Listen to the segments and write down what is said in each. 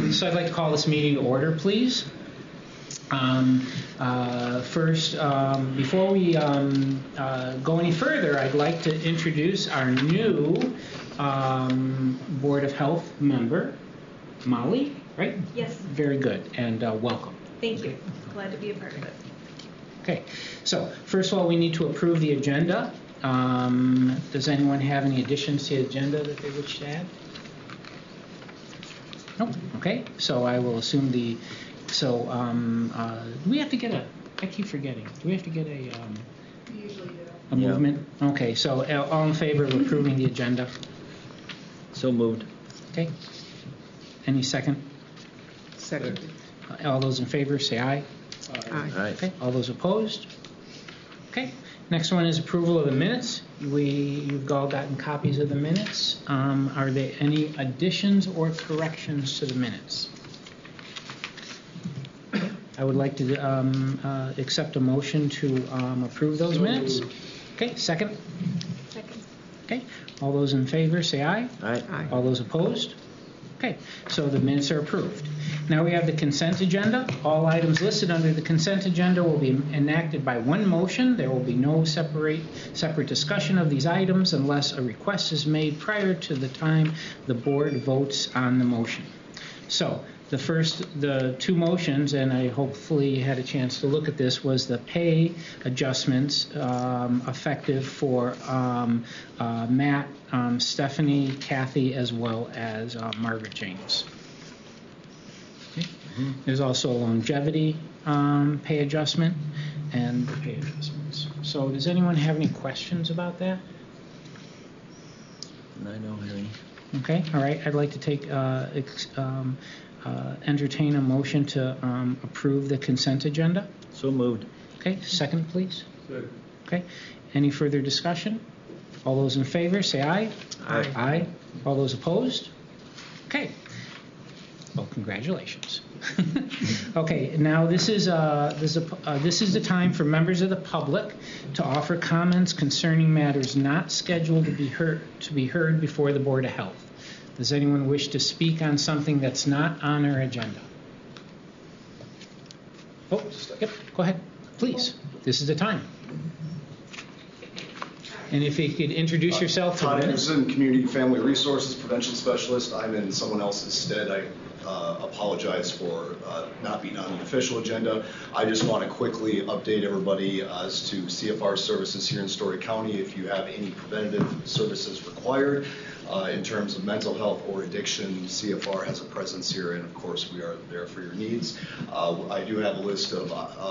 So I'd like to call this meeting to order, please. First, before we go any further, I'd like to introduce our new Board of Health member, Molly, right? Yes. Very good, and welcome. Thank you. Glad to be a part of it. Okay, so first of all, we need to approve the agenda. Does anyone have any additions to the agenda that they wish to add? Nope. Okay, so I will assume do we have to get I keep forgetting. Do we have to get a We usually do. a movement? Okay, so all in favor of approving the agenda? So moved. Okay. Any second? Second. All those in favor say aye. Aye. Okay. All those opposed? Okay. Next one is approval of the minutes. You've all gotten copies of the minutes. Are there any additions or corrections to the minutes? I would like to accept a motion to approve those minutes. Okay. Second? Second. Okay. All those in favor say aye. Aye. Aye. All those opposed? Okay, so the minutes are approved. Now we have the consent agenda. All items listed under the consent agenda will be enacted by one motion. There will be no separate discussion of these items unless a request is made prior to the time the board votes on the motion. So the two motions, and I hopefully had a chance to look at this, was the pay adjustments effective for Matt, Stephanie, Kathy, as well as Margaret James. Okay. Mm-hmm. There's also a longevity pay adjustment and the pay adjustments. So does anyone have any questions about that? I know, Harry. Okay, all right. I'd like to take entertain a motion to approve the consent agenda. So moved. Okay, second, please. Second. Okay, any further discussion? All those in favor, say aye. Aye. Aye. All those opposed? Okay. Well, congratulations. Okay, now this is the time for members of the public to offer comments concerning matters not scheduled to be heard before the Board of Health. Does anyone wish to speak on something that's not on our agenda? Oh, yep, go ahead, please. This is the time. And if you could introduce yourself. Todd Anderson, Community Family Resources Prevention Specialist. I'm in someone else's stead. I apologize for not being on the official agenda. I just want to quickly update everybody as to CFR services here in Story County. If you have any preventative services required in terms of mental health or addiction, CFR has a presence here, and of course we are there for your needs. I do have a list of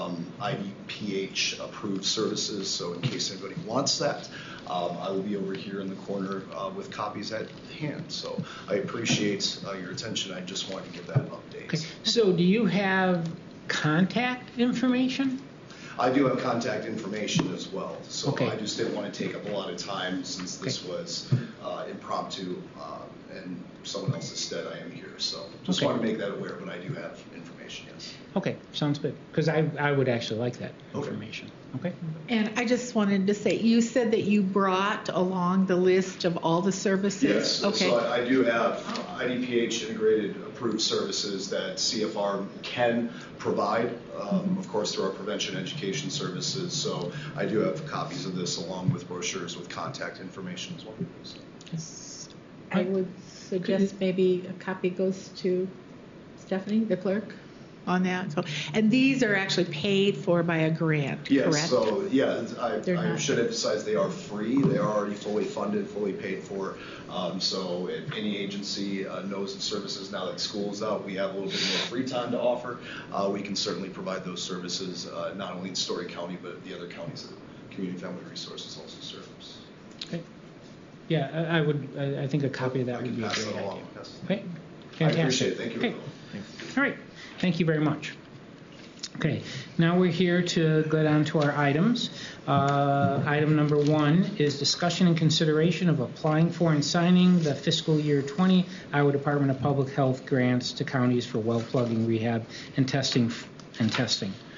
IDPH approved services, so in case anybody wants that, I will be over here in the corner with copies at hand. So I appreciate your attention. I just wanted to give that update. Okay. So do you have contact information? I do have contact information as well. So okay. I just didn't want to take up a lot of time since this okay. was impromptu and someone else's stead. I am here. So just okay. want to make that aware, but I do have information, yes. Okay, sounds good. Because I would actually like that information. Okay. And I just wanted to say, you said that you brought along the list of all the services? Yes. Okay. So I do have IDPH integrated approved services that CFR can provide. Of course, there are prevention education services. So I do have copies of this along with brochures with contact information as well. So. I would suggest maybe a copy goes to Stephanie, the clerk, on that. So, and these are actually paid for by a grant, yes, correct? So yeah, I should emphasize they are free. They are already fully funded, fully paid for. So if any agency knows the services now that school's out, we have a little bit more free time to offer. We can certainly provide those services not only in Story County, but the other counties that Community Family Resources also serves. Okay. Yeah, I think a copy of that would be a great idea. Yes. Okay. Fantastic. I appreciate it. Thank you. Okay. All right. Thank you very much. Okay, now we're here to go down to our items. Item number 1 is discussion and consideration of applying for and signing the fiscal year 20 Iowa Department of Public Health grants to counties for well plugging, rehab, and testing.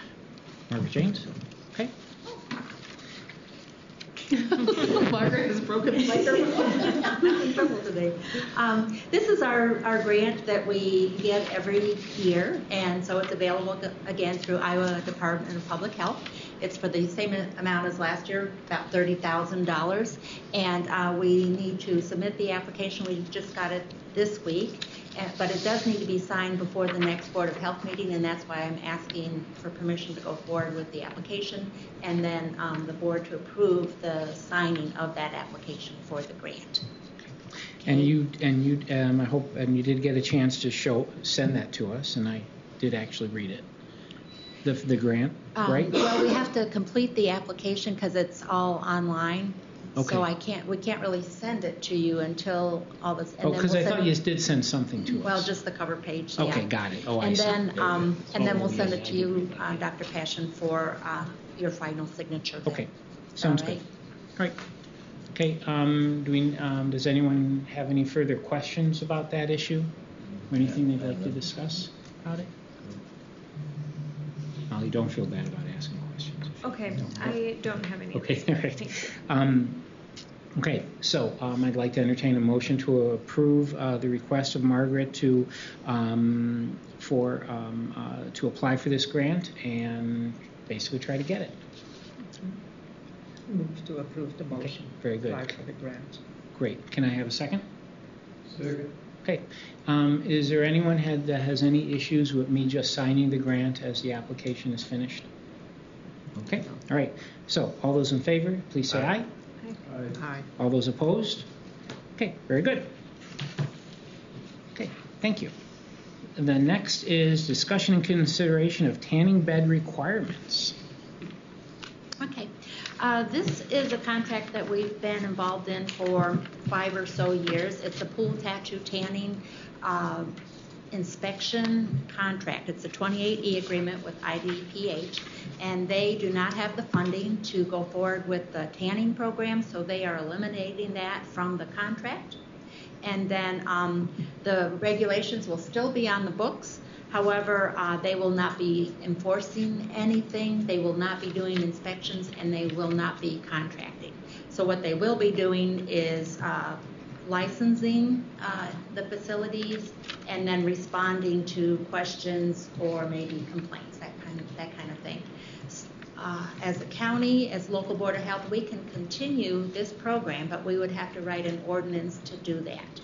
Margaret James? Okay. Margaret has broken broken microphone. I'm in trouble today. This is our grant that we get every year, and so it's available again through Iowa Department of Public Health. It's for the same amount as last year, about $30,000, and we need to submit the application. We just got it this week. But it does need to be signed before the next Board of Health meeting, and that's why I'm asking for permission to go forward with the application, and then the board to approve the signing of that application for the grant. And I hope, and you did get a chance to send that to us, and I did actually read it. The grant, right? Well, we have to complete the application because it's all online. Okay. So we can't really send it to you until all this. Oh, because I thought you did send something to us. Well, just the cover page. Yeah. Okay, got it. Oh, I see. And then we'll send it to you, Dr. Passion, for your final signature. Okay, sounds good. All right. Okay. Does anyone have any further questions about that issue? Or anything they'd like to discuss about it? Molly, don't feel bad about asking questions. Okay, I don't have any. Okay, all right. Thank you. Okay, so I'd like to entertain a motion to approve the request of Margaret to apply for this grant and basically try to get it. Move to approve the motion. Okay, very good. Apply for the grant. Great. Can I have a second? Second. Okay. Is there anyone that has any issues with me just signing the grant as the application is finished? Okay. All right. So all those in favor, please say aye. Aye. All those opposed? Okay, very good. Okay, thank you. The next is discussion and consideration of tanning bed requirements. Okay. This is a contract that we've been involved in for 5 or so years. It's a pool tattoo tanning inspection contract. It's a 28E agreement with IDPH, and they do not have the funding to go forward with the tanning program, so they are eliminating that from the contract. And then the regulations will still be on the books. However, they will not be enforcing anything. They will not be doing inspections, and they will not be contracting. So what they will be doing is licensing the facilities and then responding to questions or maybe complaints, that kind of thing. As a county, as local board of health, we can continue this program, but we would have to write an ordinance to do that.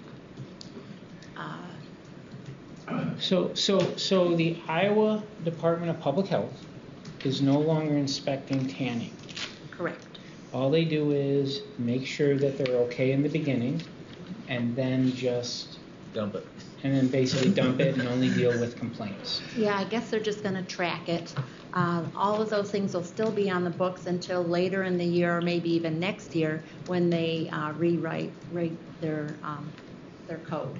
So the Iowa Department of Public Health is no longer inspecting tanning. Correct. All they do is make sure that they're okay in the beginning, and then just Dump it. and then basically dump it and only deal with complaints. Yeah, I guess they're just going to track it. All of those things will still be on the books until later in the year, or maybe even next year, when they rewrite their code.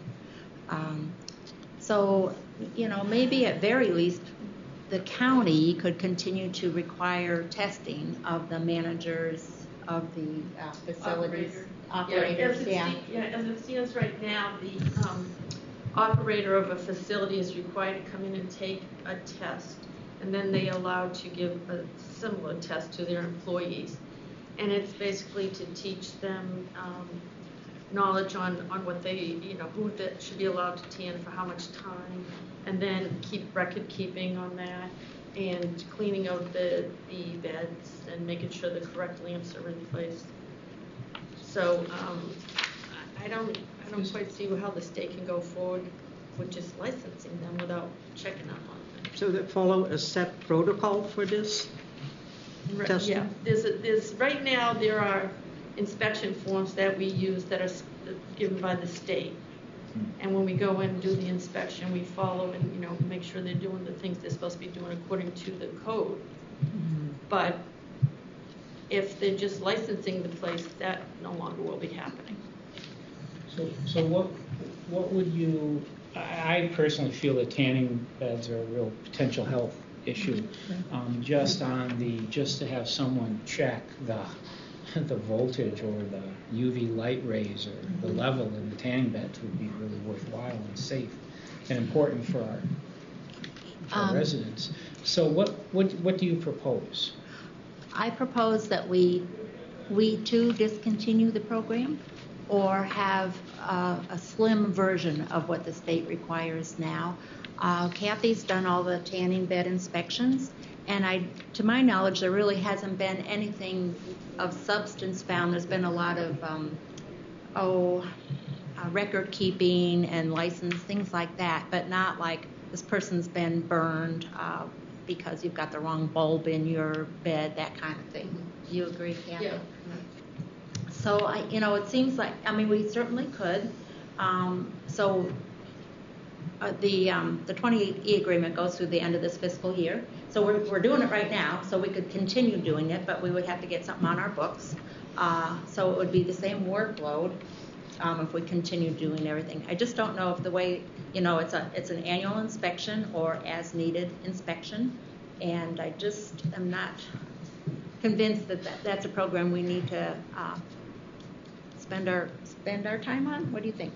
So, maybe at very least, the county could continue to require testing of the managers of the facilities. Operators, yeah. As it stands right now, the operator of a facility is required to come in and take a test, and then they are allowed to give a similar test to their employees. And it's basically to teach them knowledge on what they, who that should be allowed to tan for how much time, and then keep record keeping on that, and cleaning out the beds and making sure the correct lamps are in place. So I don't quite see how the state can go forward with just licensing them without checking up on them. So they follow a set protocol for this testing? Yeah, right now there are inspection forms that we use that are given by the state. And when we go in and do the inspection, we follow and make sure they're doing the things they're supposed to be doing according to the code. Mm-hmm. But if they're just licensing the place, that no longer will be happening. So what would you? I personally feel that tanning beds are a real potential health issue. Just to have someone check the voltage or the UV light rays or the level in the tanning beds would be really worthwhile and safe and important for our residents. So what do you propose? I propose that we we too discontinue the program or have a slim version of what the state requires now. Kathy's done all the tanning bed inspections, and to my knowledge, there really hasn't been anything of substance found. There's been a lot of record keeping and license, things like that, but not like this person's been burned because you've got the wrong bulb in your bed, that kind of thing. Do you agree, Kathy? Yeah. So, it seems like, we certainly could. The 28E agreement goes through the end of this fiscal year. So we're doing it right now, so we could continue doing it, but we would have to get something on our books. So it would be the same workload if we continue doing everything. I just don't know if the way, it's an annual inspection or as needed inspection, and I just am not convinced that that's a program we need to spend our time on. What do you think?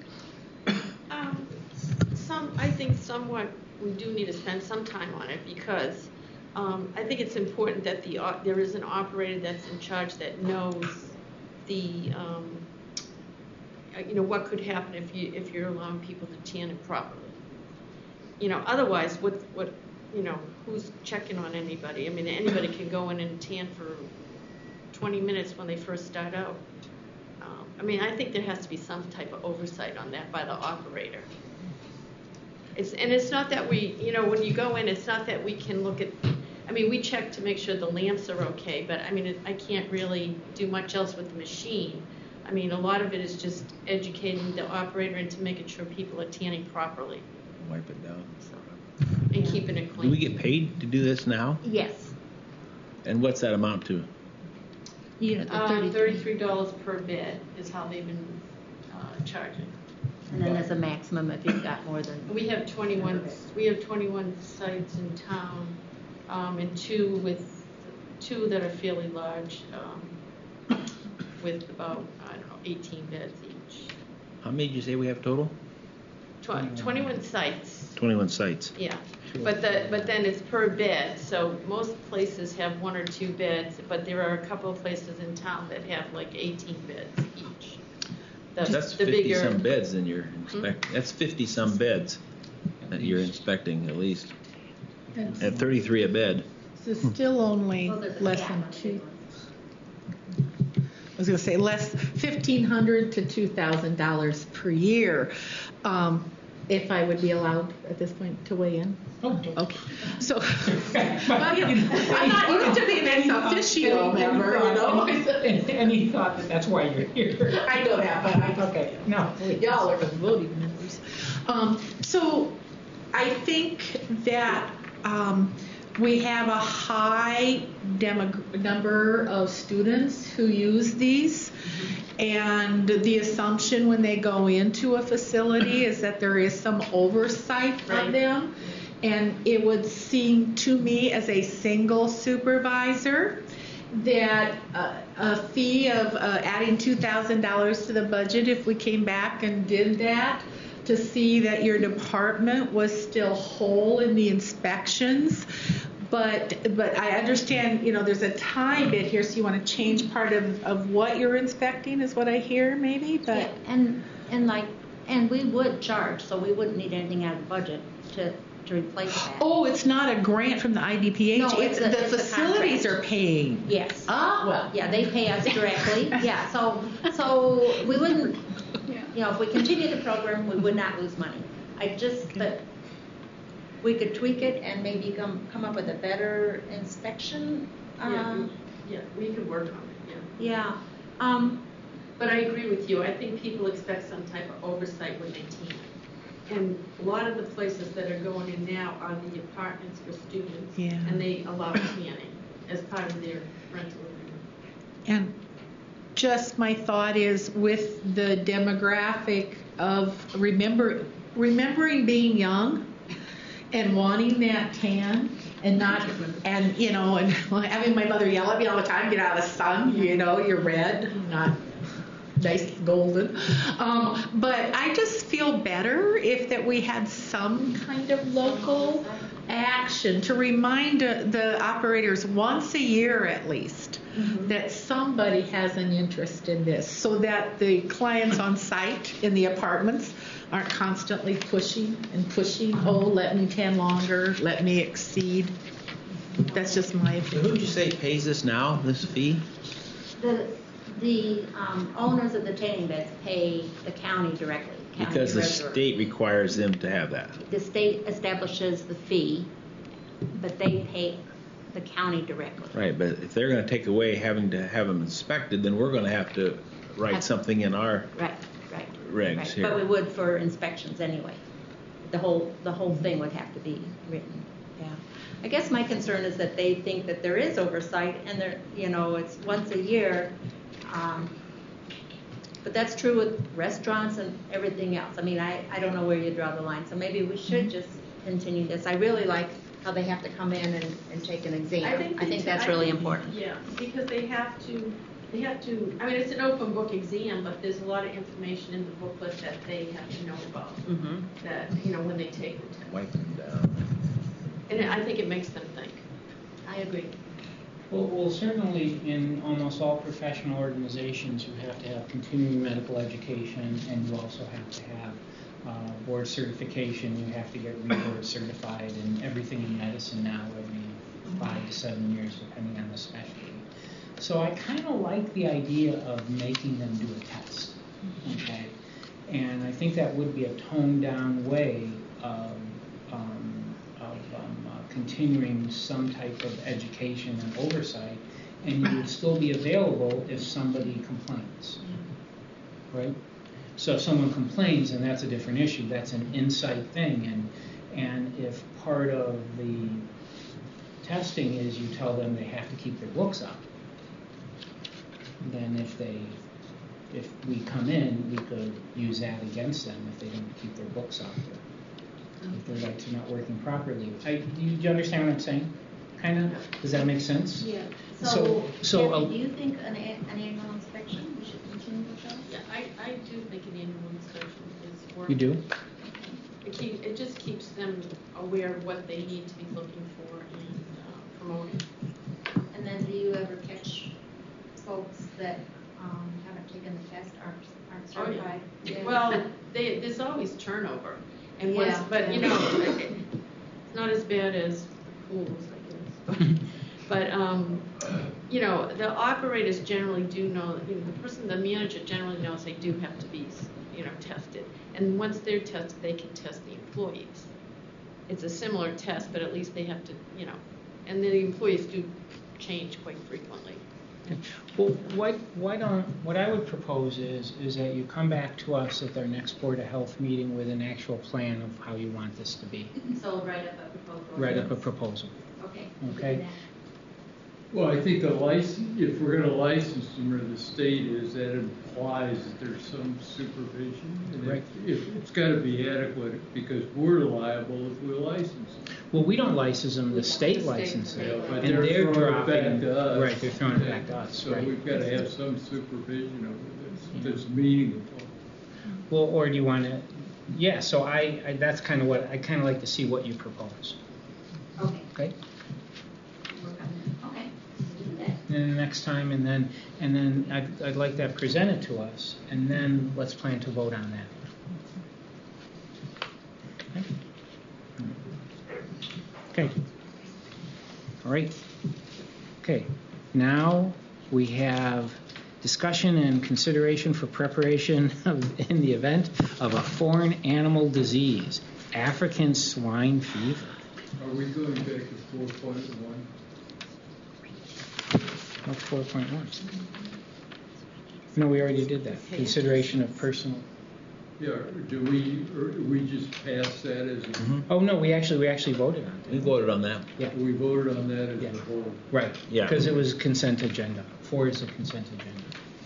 I think somewhat we do need to spend some time on it because I think it's important that there is an operator that's in charge that knows the what could happen if you're allowing people to tan it properly. Otherwise, what who's checking on anybody? Anybody can go in and tan for 20 minutes when they first start out. I think there has to be some type of oversight on that by the operator. It's not that we, when you go in, it's not that we can look at, we check to make sure the lamps are okay, but I can't really do much else with the machine. A lot of it is just educating the operator into making sure people are tanning properly. Wipe it down. And keeping it clean. Do we get paid to do this now? Yes. And what's that amount to? $33 per bed is how they've been charging. And then there's a maximum if you've got more than. We have 21 sites in town, and two that are fairly large, with about 18 beds each. How many did you say we have total? 21 sites. 21 sites. Yeah, but then it's per bed. So most places have 1 or 2 beds, but there are a couple of places in town that have like 18 beds each. That's 50 some beds in your inspect. That's 50 some beds that you're inspecting at least. At 33 a bed. So still only less than two. I was going to say less $1,500 to $2,000 per year. If I would be allowed at this point to weigh in. Oh, okay. So, I'm not used to being an official member, Any thought that that's why you're here? I don't have, but okay. No. Y'all are the voting members. So I think that we have a high number of students who use these, and the assumption when they go into a facility is that there is some oversight of them, and it would seem to me as a single supervisor that a fee of adding $2,000 to the budget, if we came back and did that, to see that your department was still whole in the inspections. But I understand, there's a time bit here, so you want to change part of what you're inspecting, is what I hear, maybe. But yeah, and we would charge, so we wouldn't need anything out of the budget to replace that. Oh, it's not a grant from the IDPH. No, it's the facilities are paying. Yes. Ah. Well, yeah, they pay us directly. Yeah. So we wouldn't. If we continue the program, we would not lose money. But we could tweak it and maybe come up with a better inspection. We could work on it. Yeah. But I agree with you. I think people expect some type of oversight when they tan. And a lot of the places that are going in now are the apartments for students, and they allow tanning as part of their rental agreement. And just my thought is, with the demographic of remembering being young and wanting that tan, and having my mother yell at me all the time, get out of the sun, you're red, not nice golden. But I just feel better that we had some kind of local action to remind the operators once a year at least that somebody has an interest in this so that the clients on site in the apartments aren't constantly pushing, oh, let me 10 longer, let me exceed. That's just my So opinion. who would you say pays this now, this fee? The owners of the tanning beds pay the county directly. County Because the treasurer. state requires them to have that. The state establishes the fee, but they pay the county directly. Right, but if they're going to take away having to have them inspected, then we're going to have to write something in our Right. regs Right. here. But we would for inspections anyway. The whole thing would have to be written. Yeah. I guess my concern is that they think that there is oversight and it's once a year. But that's true with restaurants and everything else. I mean, I don't know where you draw the line. So maybe we should just continue this. I really like how they have to come in and take an exam. I think that's really important. Yeah, because they have to, I mean, it's an open book exam, but there's a lot of information in the booklet that they have to know about, that, when they take the test. Wipe them down. And I think it makes them think. I agree. Well, certainly in almost all professional organizations, you have to have continuing medical education, and you also have to have board certification. You have to get reboard certified, and everything in medicine now every 5 to 7 years, depending on the specialty. So I kind of like the idea of making them do a test, okay? And I think that would be a toned-down way of continuing some type of education and oversight, and you would still be available if somebody complains, right? So if someone complains, and that's a different issue, that's an insight thing, and if part of the testing is you tell them they have to keep their books up, then if we come in, we could use that against them if they don't keep their books up. If their rights are not working properly. Do you understand what I'm saying? Kind of? Does that make sense? Yeah. So Kathy, do you think an annual inspection, we should continue with that? Yeah, I do think an annual inspection is worth. you do? It just keeps them aware of what they need to be looking for and promoting. And then do you ever catch folks that haven't taken the test, aren't certified? Yeah. Well, there's always turnover. And Yeah. but it's not as bad as the pools, I guess. But the operators generally do know. The manager generally knows they do have to be, tested. And once they're tested, they can test the employees. It's a similar test, but at least they have to, and the employees do change quite frequently. Well, what I would propose is that you come back to us at our next Board of Health meeting with an actual plan of how you want this to be. So write up a proposal. Write up a proposal. Okay. Okay. Well, I think the license, if we're going to license them, or the state is, that implies that there's some supervision. And Right. if it's got to be adequate, because we're liable if we license them. Well, we don't license them, the state licenses Yeah, them. but And they're throwing it back dropping, to us. right, they're throwing it back to us, So right. we've got to have some supervision over this, that's meaningful. Well, or do you want to, yeah, so I that's kind of what, I kind of like to see what you propose. Okay. Okay? Work on that. Okay. Do that. And then the next time, and then I'd like that presented to us, and then let's plan to vote on that. Okay. All right. Okay. Now we have discussion and consideration for preparation in the event of a foreign animal disease, African swine fever. Are we going back to 4.1? What's 4.1? No, we already did that. Consideration of personal. Yeah, do we just pass that as a, Oh no, we actually voted on We voted on that. it. Yeah. we voted on that as Yeah. a whole? Right. Yeah. Because it was consent agenda. 4 is a consent agenda.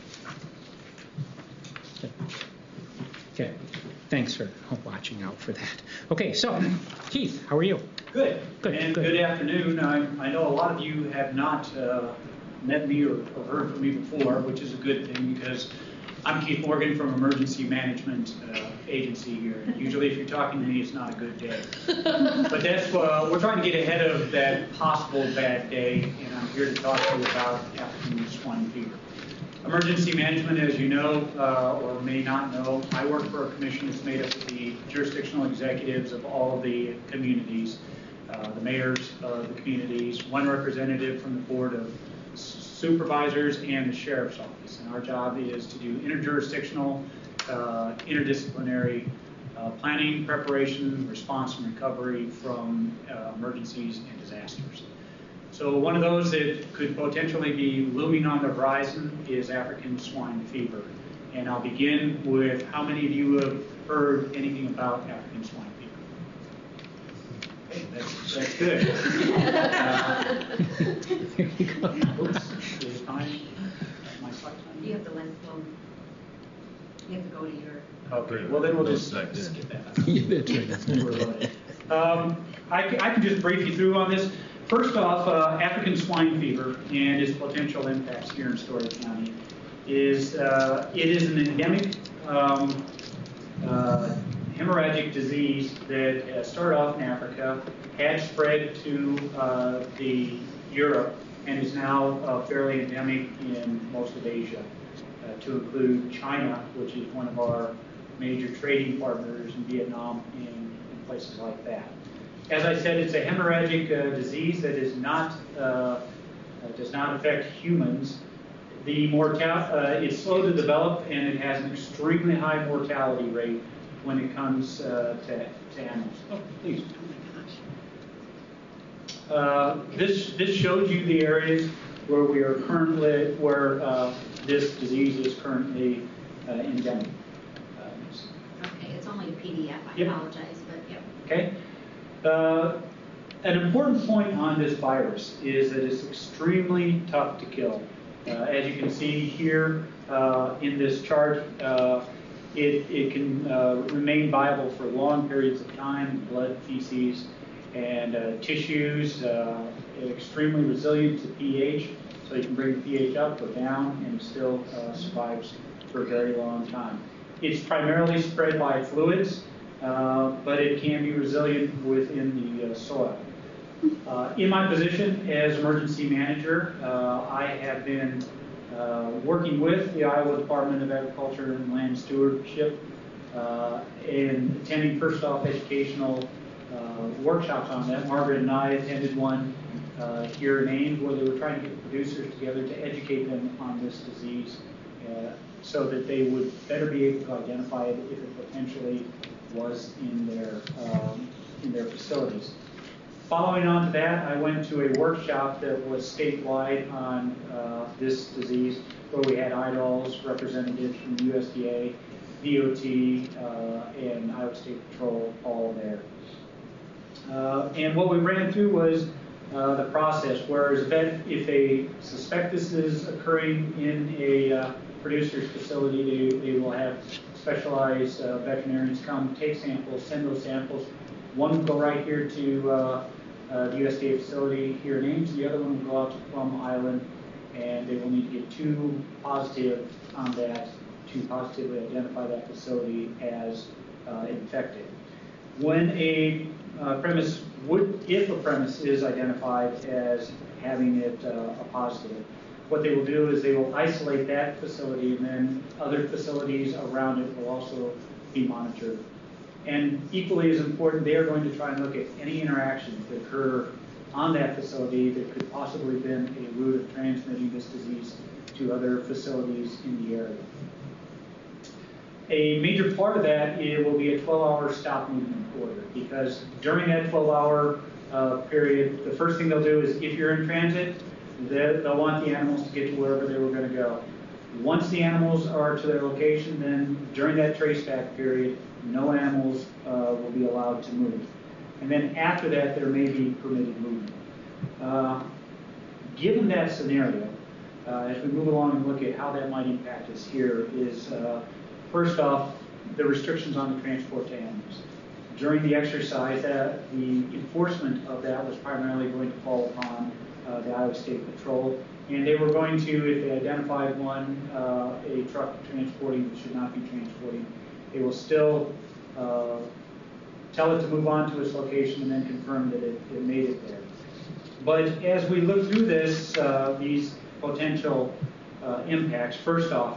Okay. Thanks for watching out for that. Okay, so Keith, how are you? Good. Good, And good. good afternoon. I know a lot of you have not met me or heard from me before, which is a good thing because I'm Keith Morgan from Emergency Management agency here. Usually if you're talking to me, it's not a good day. But that's, we're trying to get ahead of that possible bad day, and I'm here to talk to you about African swine fever. Emergency management, as you know, or may not know, I work for a commission that's made up of the jurisdictional executives of all the communities, the mayors of the communities, one representative from the board of supervisors, and the sheriff's office. And our job is to do interjurisdictional, interdisciplinary planning, preparation, response, and recovery from emergencies and disasters. So one of those that could potentially be looming on the horizon is African swine fever. And I'll begin with how many of you have heard anything about African swine fever? Okay, that's good. There you go. Oops, is time, my slide time? You have to let you have to go to your. Okay, well then we'll just skip that. Yeah, that's right. I can just brief you through on this. First off, African swine fever and its potential impacts here in Story County is it is an endemic hemorrhagic disease that started off in Africa, had spread to the Europe, and is now fairly endemic in most of Asia, to include China, which is one of our major trading partners, in Vietnam, and places like that. As I said, it's a hemorrhagic disease that is not does not affect humans. The it's slow to develop, and it has an extremely high mortality rate when it comes to animals. Oh, please. This shows you the areas where we are currently, this disease is currently endemic. Okay, it's only a PDF. I apologize, but yeah. Okay. An important point on this virus is that it's extremely tough to kill. As you can see here in this chart, it can remain viable for long periods of time, blood, feces, and tissues, extremely resilient to pH, so you can bring the pH up or down and it still survives for a very long time. It's primarily spread by fluids, but it can be resilient within the soil. In my position as emergency manager, I have been working with the Iowa Department of Agriculture and Land Stewardship and attending first off educational workshops on that. Margaret and I attended one here in Ames where they were trying to get producers together to educate them on this disease so that they would better be able to identify it if it potentially was in their facilities. Following on to that, I went to a workshop that was statewide on this disease, where we had IDOLS, representatives from USDA, DOT, and Iowa State Patrol all there. And what we ran through was the process, whereas if they suspect this is occurring in a producer's facility, they will have specialized veterinarians come, take samples, send those samples. One will go right here to the USDA facility here in Ames. The other one will go out to Plum Island, and they will need to get two positive on that to positively identify that facility as infected. When a premise if a premise is identified as having it a positive, what they will do is they will isolate that facility, and then other facilities around it will also be monitored. And equally as important, they are going to try and look at any interactions that occur on that facility that could possibly have been a route of transmitting this disease to other facilities in the area. A major part of that will be a 12-hour stop movement order, because during that 12-hour period, the first thing they'll do is, if you're in transit, they'll want the animals to get to wherever they were going to go. Once the animals are to their location, then during that traceback period, no animals will be allowed to move. And then after that, there may be permitted movement. Given that scenario, as we move along and look at how that might impact us here, is first off, the restrictions on the transport to animals. During the exercise, the enforcement of that was primarily going to fall upon the Iowa State Patrol, and they were going to, if they identified one, a truck transporting that should not be transporting, They will still tell it to move on to its location and then confirm that it made it there. But as we look through this, these potential impacts, first off,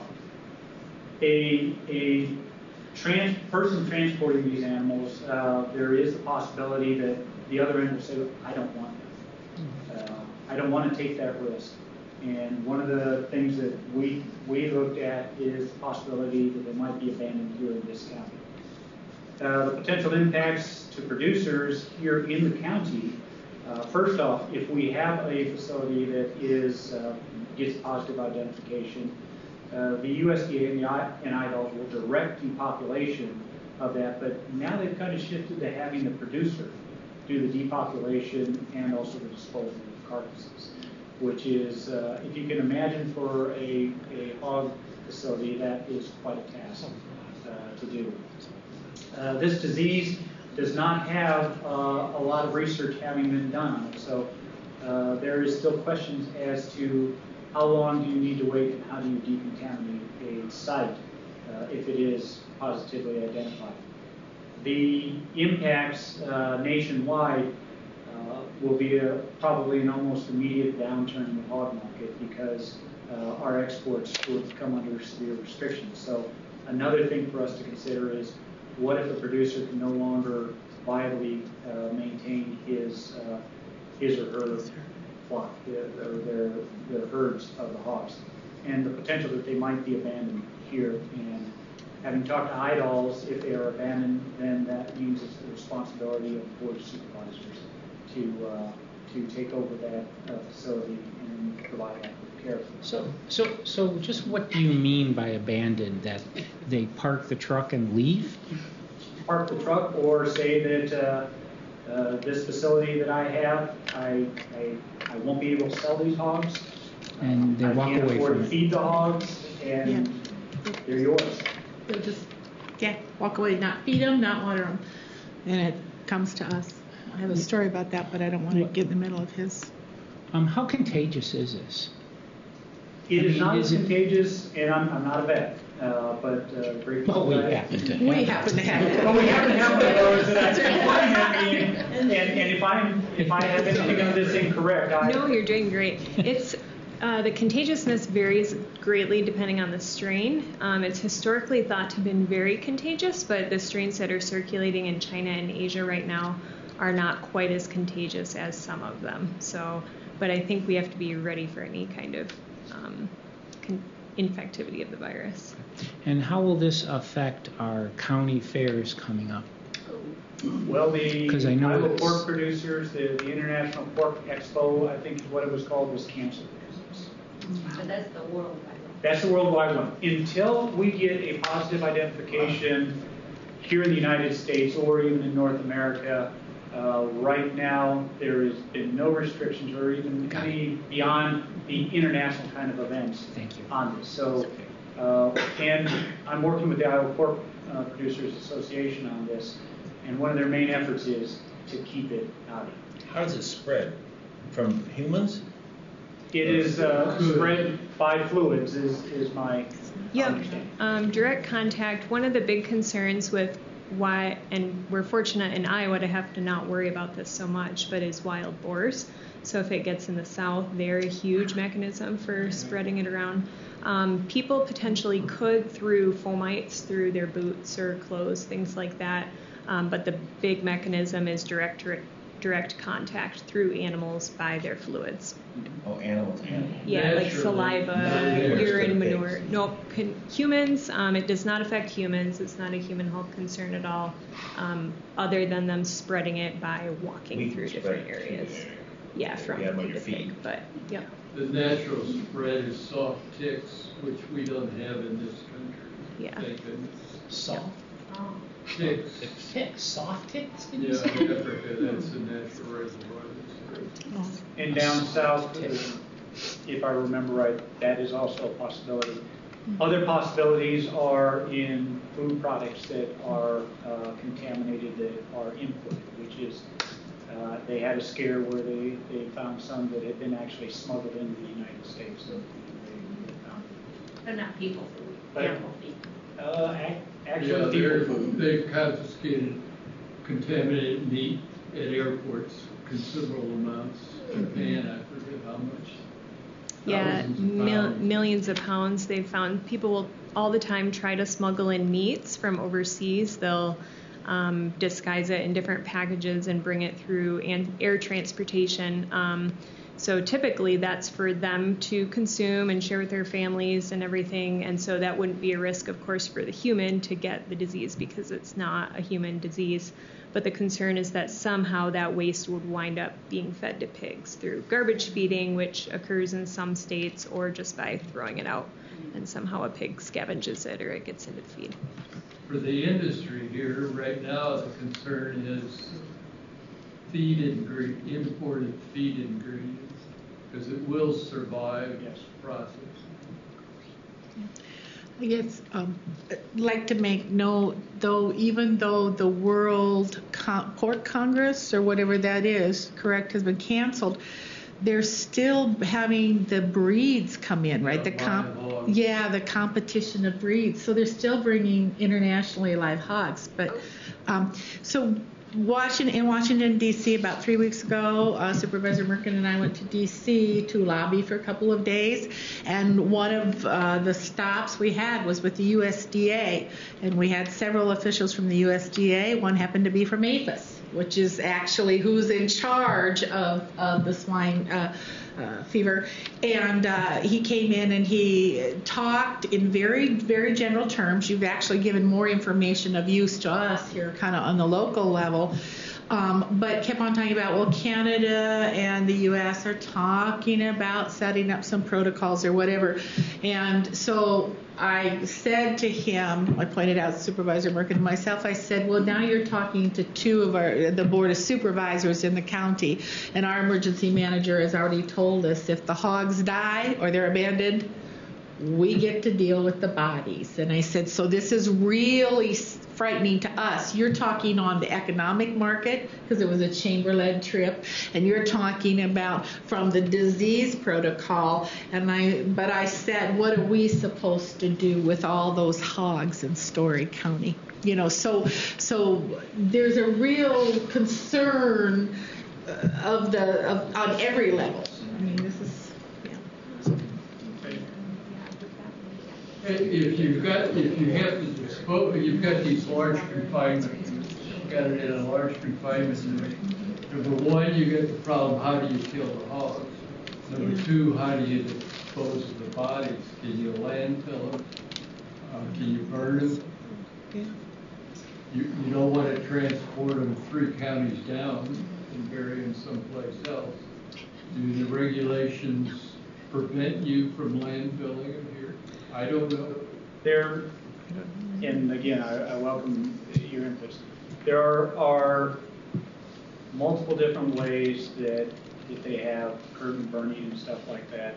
a person transporting these animals, there is the possibility that the other end will say, I don't want them. I don't want to take that risk. And one of the things that we looked at is the possibility that they might be abandoned here in this county. The potential impacts to producers here in the county, first off, if we have a facility that gets positive identification, the USDA and IDALS will direct the population of that, but now they've kind of shifted to having the producer do the depopulation and also the disposal of carcasses, which is, if you can imagine for a hog facility, that is quite a task to do. This disease does not have a lot of research having been done on it, so there is still questions as to how long do you need to wait and how do you decontaminate a site if it is positively identified. The impacts nationwide will be probably an almost immediate downturn in the hog market because our exports would come under severe restrictions. So another thing for us to consider is what if a producer can no longer viably maintain his or her flock, their herds of the hogs, and the potential that they might be abandoned here. And having talked to IDALS, if they are abandoned, then that means it's the responsibility of the board of supervisors to take over that facility and provide adequate care. So just what do you mean by abandoned? That they park the truck and leave? Park the truck, or say that this facility that I have, I won't be able to sell these hogs. And they walk away from it. I can't afford to feed the hogs, and they're yours. They'll just, walk away, not feed them, not water them. And it comes to us. I have a story about that, but I don't want to get in the middle of his. How contagious is this? It is not as contagious, and I'm not a vet, but great people. We happen to have it. We happen to have one of those that are pointing at me, and if I have anything on this incorrect, No, you're doing great. It's the contagiousness varies greatly depending on the strain. It's historically thought to have been very contagious, but the strains that are circulating in China and Asia right now are not quite as contagious as some of them. So, but I think we have to be ready for any kind of infectivity of the virus. And how will this affect our county fairs coming up? Well, the Iowa pork producers, the International Pork Expo, I think is what it was called, was canceled. But that's the worldwide one. That's the worldwide one. Until we get a positive identification here in the United States or even in North America, right now there has been no restrictions or even any beyond the international kind of events on this. So, and I'm working with the Iowa Pork Producers Association on this, and one of their main efforts is to keep it out. How does it spread? From humans? It is spread by fluids, is my understanding. Direct contact. One of the big concerns with why, and we're fortunate in Iowa to have to not worry about this so much, but is wild boars. So if it gets in the south, they're a huge mechanism for spreading it around. People potentially could through fomites, through their boots or clothes, things like that. But the big mechanism is direct contact through animals by their fluids. Oh, animals. Yeah, like saliva, urine, manure. Nope. Humans, it does not affect humans. It's not a human health concern at all, other than them spreading it by walking through different areas. Yeah, from pig to pig. But, yeah. The natural spread is soft ticks, which we don't have in this country. Yeah. Thank goodness. Soft? Ticks. Ticks? Soft ticks? Yeah, in Africa, that's a natural reservoir. And down south, if I remember right, that is also a possibility. Other possibilities are in food products that are contaminated, that are imported, which is they had a scare where they found some that had been actually smuggled into the United States. So They're not people food, but animal feed. Actually, fever food. They've confiscated contaminated meat at airports, considerable amounts. Japan, I forget how much. Yeah, Thousands of pounds. millions of pounds. They've found people will all the time try to smuggle in meats from overseas. They'll disguise it in different packages and bring it through air transportation. So typically that's for them to consume and share with their families and everything. And so that wouldn't be a risk, of course, for the human to get the disease because it's not a human disease. But the concern is that somehow that waste would wind up being fed to pigs through garbage feeding, which occurs in some states, or just by throwing it out. And somehow a pig scavenges it or it gets into the feed. For the industry here, right now, the concern is imported feed ingredients, because it will survive this process. I guess I'd like to make note, though, even though the World Pork Congress, or whatever that is, correct, has been canceled, they're still having the breeds come in, right? The competition of breeds. So they're still bringing internationally live hogs. But so in Washington, D.C., about 3 weeks ago, Supervisor Merkin and I went to D.C. to lobby for a couple of days, and one of the stops we had was with the USDA, and we had several officials from the USDA. One happened to be from APHIS, which is actually who's in charge of the swine fever. And he came in and he talked in very, very general terms. You've actually given more information of use to us here kind of on the local level. But kept on talking about, well, Canada and the U.S. are talking about setting up some protocols or whatever. And so I said to him, I pointed out Supervisor Merkin and myself, I said, well, now you're talking to two of the Board of Supervisors in the county, and our emergency manager has already told us if the hogs die or they're abandoned, we get to deal with the bodies. And I said, so this is really frightening to us. You're talking on the economic market because it was a chamber-led trip, and you're talking about from the disease protocol. But I said, what are we supposed to do with all those hogs in Story County? You know, so there's a real concern on every level. I mean, this is. If you have to dispose, you've got these large confinements. You've got it in a large confinement. Number one, you get the problem: how do you kill the hogs? Number two, how do you dispose of the bodies? Can you landfill them? Can you burn them? Yeah. You don't want to transport them 3 counties down and bury them someplace else. Do the regulations prevent you from landfilling them here? I don't know. And again, I welcome your inputs. There are multiple different ways that if they have curtain burning and stuff like that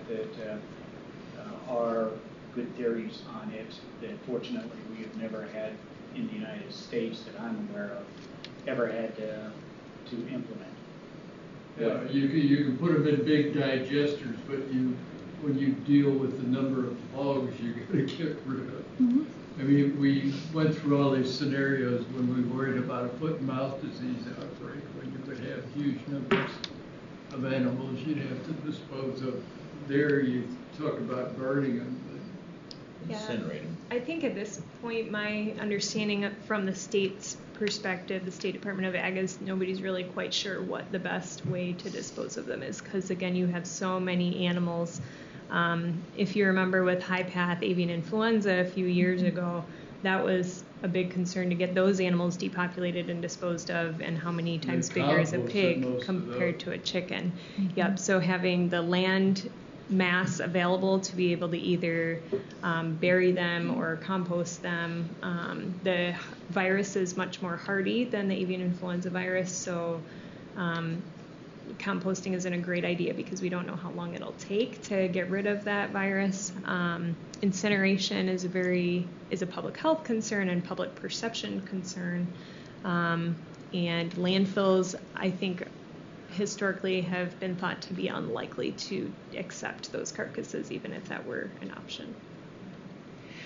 are good theories on it that fortunately we have never had in the United States that I'm aware of, ever had to implement. Yeah, you can put them in big digesters, but when you deal with the number of hogs you're going to get rid of. Mm-hmm. I mean, we went through all these scenarios when we worried about a foot and mouth disease outbreak, when you would have huge numbers of animals you'd have to dispose of. There you talk about burning them. Incinerate them. I think at this point, my understanding from the state's perspective, the State Department of Ag, is nobody's really quite sure what the best way to dispose of them is, because again, you have so many animals. If you remember with high-path avian influenza a few years ago, that was a big concern to get those animals depopulated and disposed of, and how many times bigger is a pig compared to a chicken. Mm-hmm. Yep, so having the land mass available to be able to either bury them or compost them. The virus is much more hardy than the avian influenza virus, so composting isn't a great idea because we don't know how long it'll take to get rid of that virus. Incineration is a public health concern and public perception concern, and landfills, I think, historically have been thought to be unlikely to accept those carcasses, even if that were an option.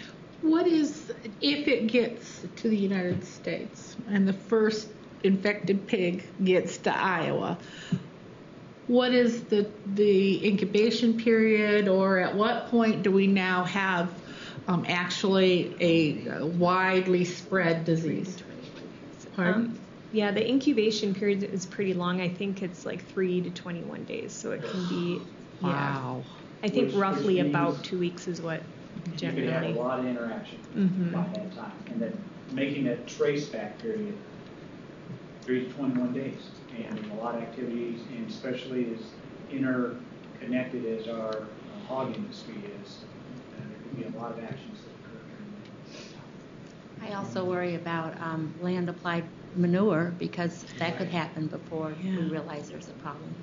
What is, if it gets to the United States and the first infected pig gets to Iowa, what is the incubation period, or at what point do we now have actually a widely spread disease? Pardon? Yeah, the incubation period is pretty long. I think it's like 3 to 21 days, so it can be. Wow. Yeah, I think Which roughly means about 2 weeks is what generally. You could have a lot of interaction by that time, and then making that trace back period 3 to 21 days, and a lot of activities, and especially as interconnected as our hog industry is, there could be a lot of actions that occur during that time. I also worry about land applied manure, because that could happen before we realize there's a problem.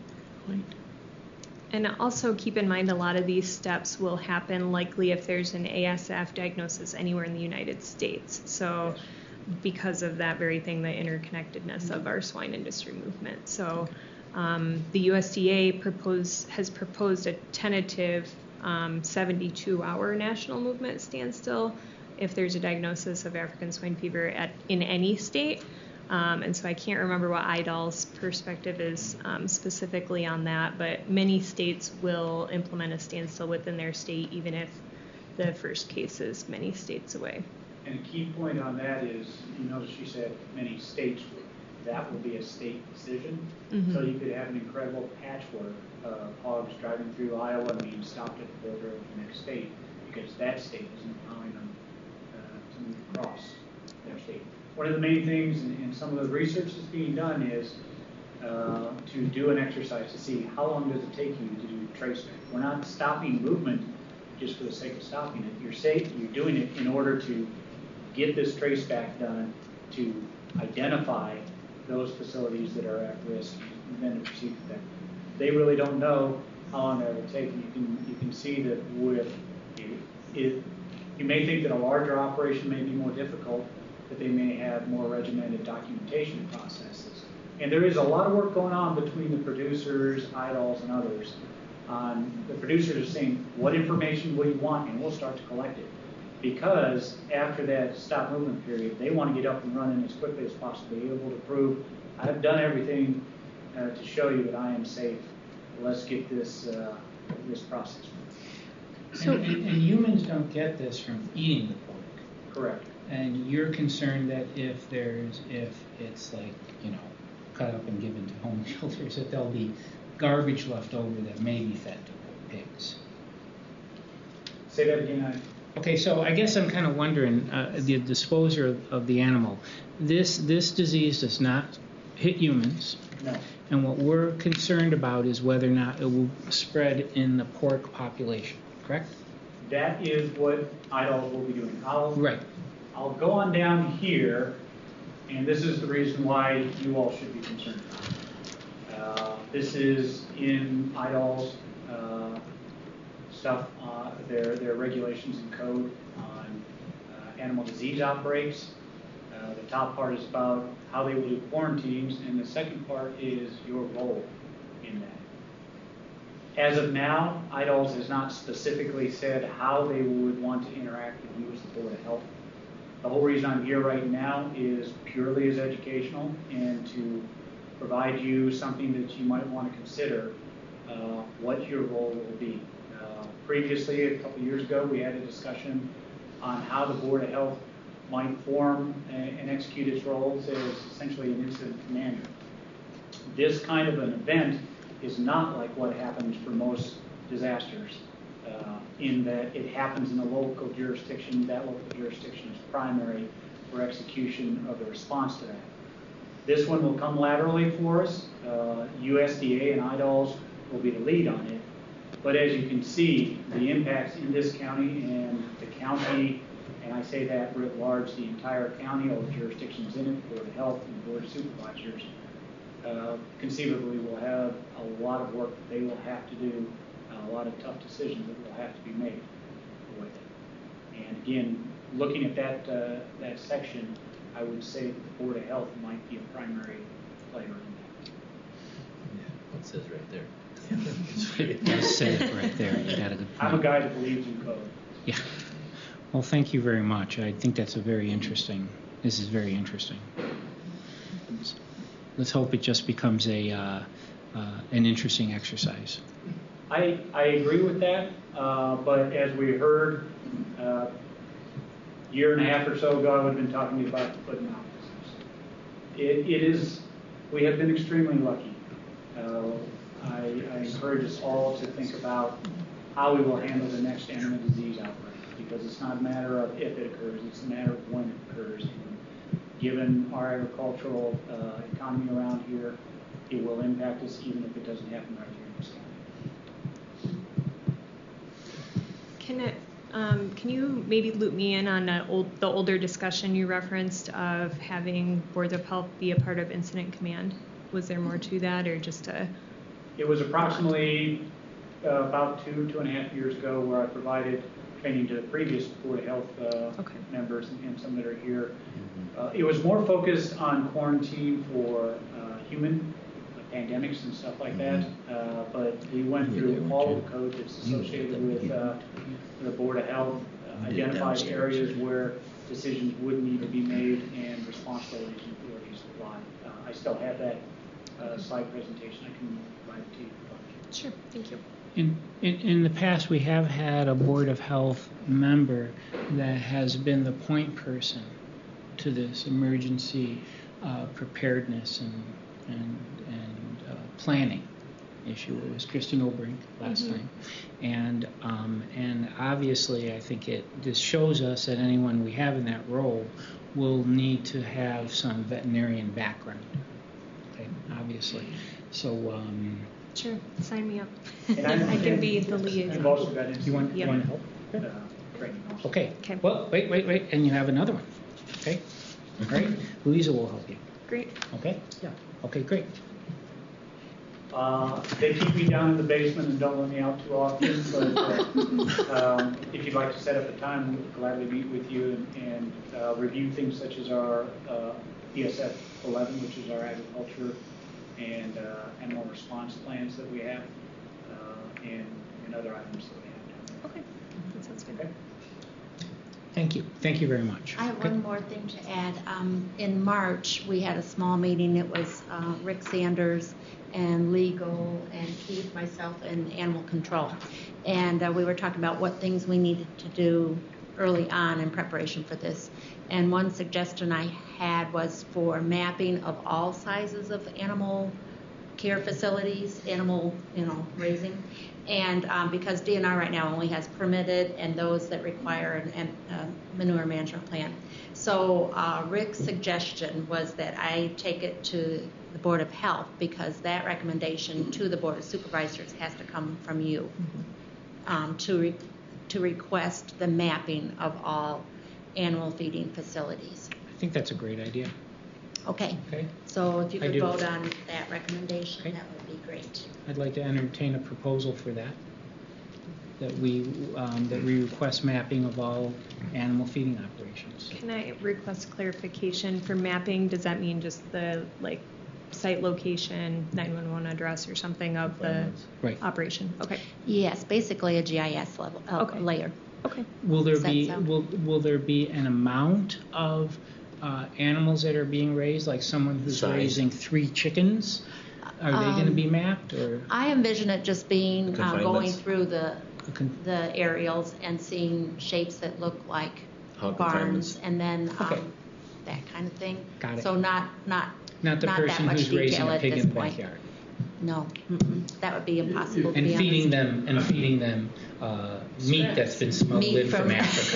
And also keep in mind, a lot of these steps will happen likely if there's an ASF diagnosis anywhere in the United States. So because of that very thing, the interconnectedness of our swine industry movement. So the USDA has proposed a tentative 72-hour national movement standstill if there's a diagnosis of African swine fever in any state. And so I can't remember what IDAL's perspective is specifically on that, but many states will implement a standstill within their state, even if the first case is many states away. And a key point on that is, you notice she said many states will. That will be a state decision. Mm-hmm. So you could have an incredible patchwork of hogs driving through Iowa and being stopped at the border of the next state because that state isn't allowing them to move across their state. One of the main things in some of the research that's being done is to do an exercise to see how long does it take you to do traceback. We're not stopping movement just for the sake of stopping it. You're doing it in order to get this traceback done, to identify those facilities that are at risk and then to proceed with them. They really don't know how long that will take. You can see that with it, you may think that a larger operation may be more difficult, that they may have more regimented documentation processes. And there is a lot of work going on between the producers, IDALs, and others. The producers are saying, what information will you want? And we'll start to collect it. Because after that stop movement period, they want to get up and running as quickly as possible, be able to prove, I've done everything to show you that I am safe. Let's get this process. So, and humans don't get this from eating the pork. Correct. And you're concerned that if it's like, cut up and given to home shelters, that there'll be garbage left over that may be fed to pigs. Say that again. Okay, so I guess I'm kind of wondering, the disposer of the animal, this disease does not hit humans. No. And what we're concerned about is whether or not it will spread in the pork population, correct? That is what IDALs will be doing. I'll go on down here, and this is the reason why you all should be concerned. This is in IDAL's stuff, their regulations and code on animal disease outbreaks. The top part is about how they will do quarantines, and the second part is your role in that. As of now, IDALS has not specifically said how they would want to interact with you as the Board of Health. The whole reason I'm here right now is purely as educational and to provide you something that you might want to consider what your role will be. Previously, a couple years ago, we had a discussion on how the Board of Health might form and execute its roles as essentially an incident commander. This kind of an event is not like what happens for most disasters, in that it happens in a local jurisdiction. That local jurisdiction is primary for execution of the response to that. This one will come laterally for us. USDA and IDALS will be the lead on it. But as you can see, the impacts in this county and the county, and I say that writ large, the entire county, all the jurisdictions in it, Board of Health and Board of Supervisors, conceivably will have a lot of work that they will have to do, a lot of tough decisions that will have to be made with it. And again, looking at that section, I would say that the Board of Health might be a primary player in that. Yeah, it says right there. It does say it right there. You got a good point. I'm a guy that believes in code. Yeah. Well, thank you very much. I think that's this is very interesting. Let's hope it just becomes an interesting exercise. I agree with that, but as we heard a year and a half or so ago, I would have been talking to you about putting officers. We have been extremely lucky. I encourage us all to think about how we will handle the next animal disease outbreak, because it's not a matter of if it occurs, it's a matter of when it occurs. And given our agricultural economy around here, it will impact us even if it doesn't happen right here in this county. Can you maybe loop me in on the older discussion you referenced of having boards of health be a part of incident command? Was there more to that, or just a? It was approximately about 2.5 years ago, where I provided training to the previous Board of Health members and some that are here. It was more focused on quarantine for human pandemics and stuff like that, but we went through all the code that's associated with the Board of Health, identified areas where decisions would need to be made and responsibilities and authorities apply. I still have that slide presentation. I can provide it to you. Sure, thank you. In the past, we have had a Board of Health member that has been the point person to this emergency preparedness and planning issue. It was Kristen Obrink last time, and obviously, I think this shows us that anyone we have in that role will need to have some veterinarian background. Okay, obviously, so. Sure, sign me up. I can be the liaison. I've also got you want to help? Training also. Okay. Well, wait, and you have another one. Okay. All right. Louisa will help you. Great. Okay. Yeah. Okay. Great. They keep me down in the basement and don't let me out too often. But if you'd like to set up a time, we'll gladly meet with you and review things such as our ESF 11, which is our agriculture and animal response plans that we have, and other items that we have down there. Okay, that sounds good. Okay. Thank you. Thank you very much. I have one more thing to add. In March, we had a small meeting. It was Rick Sanders and legal and Keith, myself, and animal control. And we were talking about what things we needed to do early on in preparation for this. And one suggestion I had was for mapping of all sizes of animal care facilities, animal, raising. And because DNR right now only has permitted and those that require a manure management plan. So Rick's suggestion was that I take it to the Board of Health, because that recommendation to the Board of Supervisors has to come from you to request the mapping of all animal feeding facilities. I think that's a great idea. Okay. So if you could vote on that recommendation, that would be great. I'd like to entertain a proposal for that we request mapping of all animal feeding operations. Can I request clarification for mapping? Does that mean just the site location, 911 address, or something of the operation? Okay. Yes, basically a GIS level layer. Okay. Will there be an amount of animals that are being raised, like someone who's raising 3 chickens? Are they going to be mapped, or? I envision it just being going through the aerials and seeing shapes that look like barns, and then that kind of thing. Got it. So not the person who's raising a pig in the backyard. No, that would be impossible. And feeding them meat that's been smuggled in from Africa.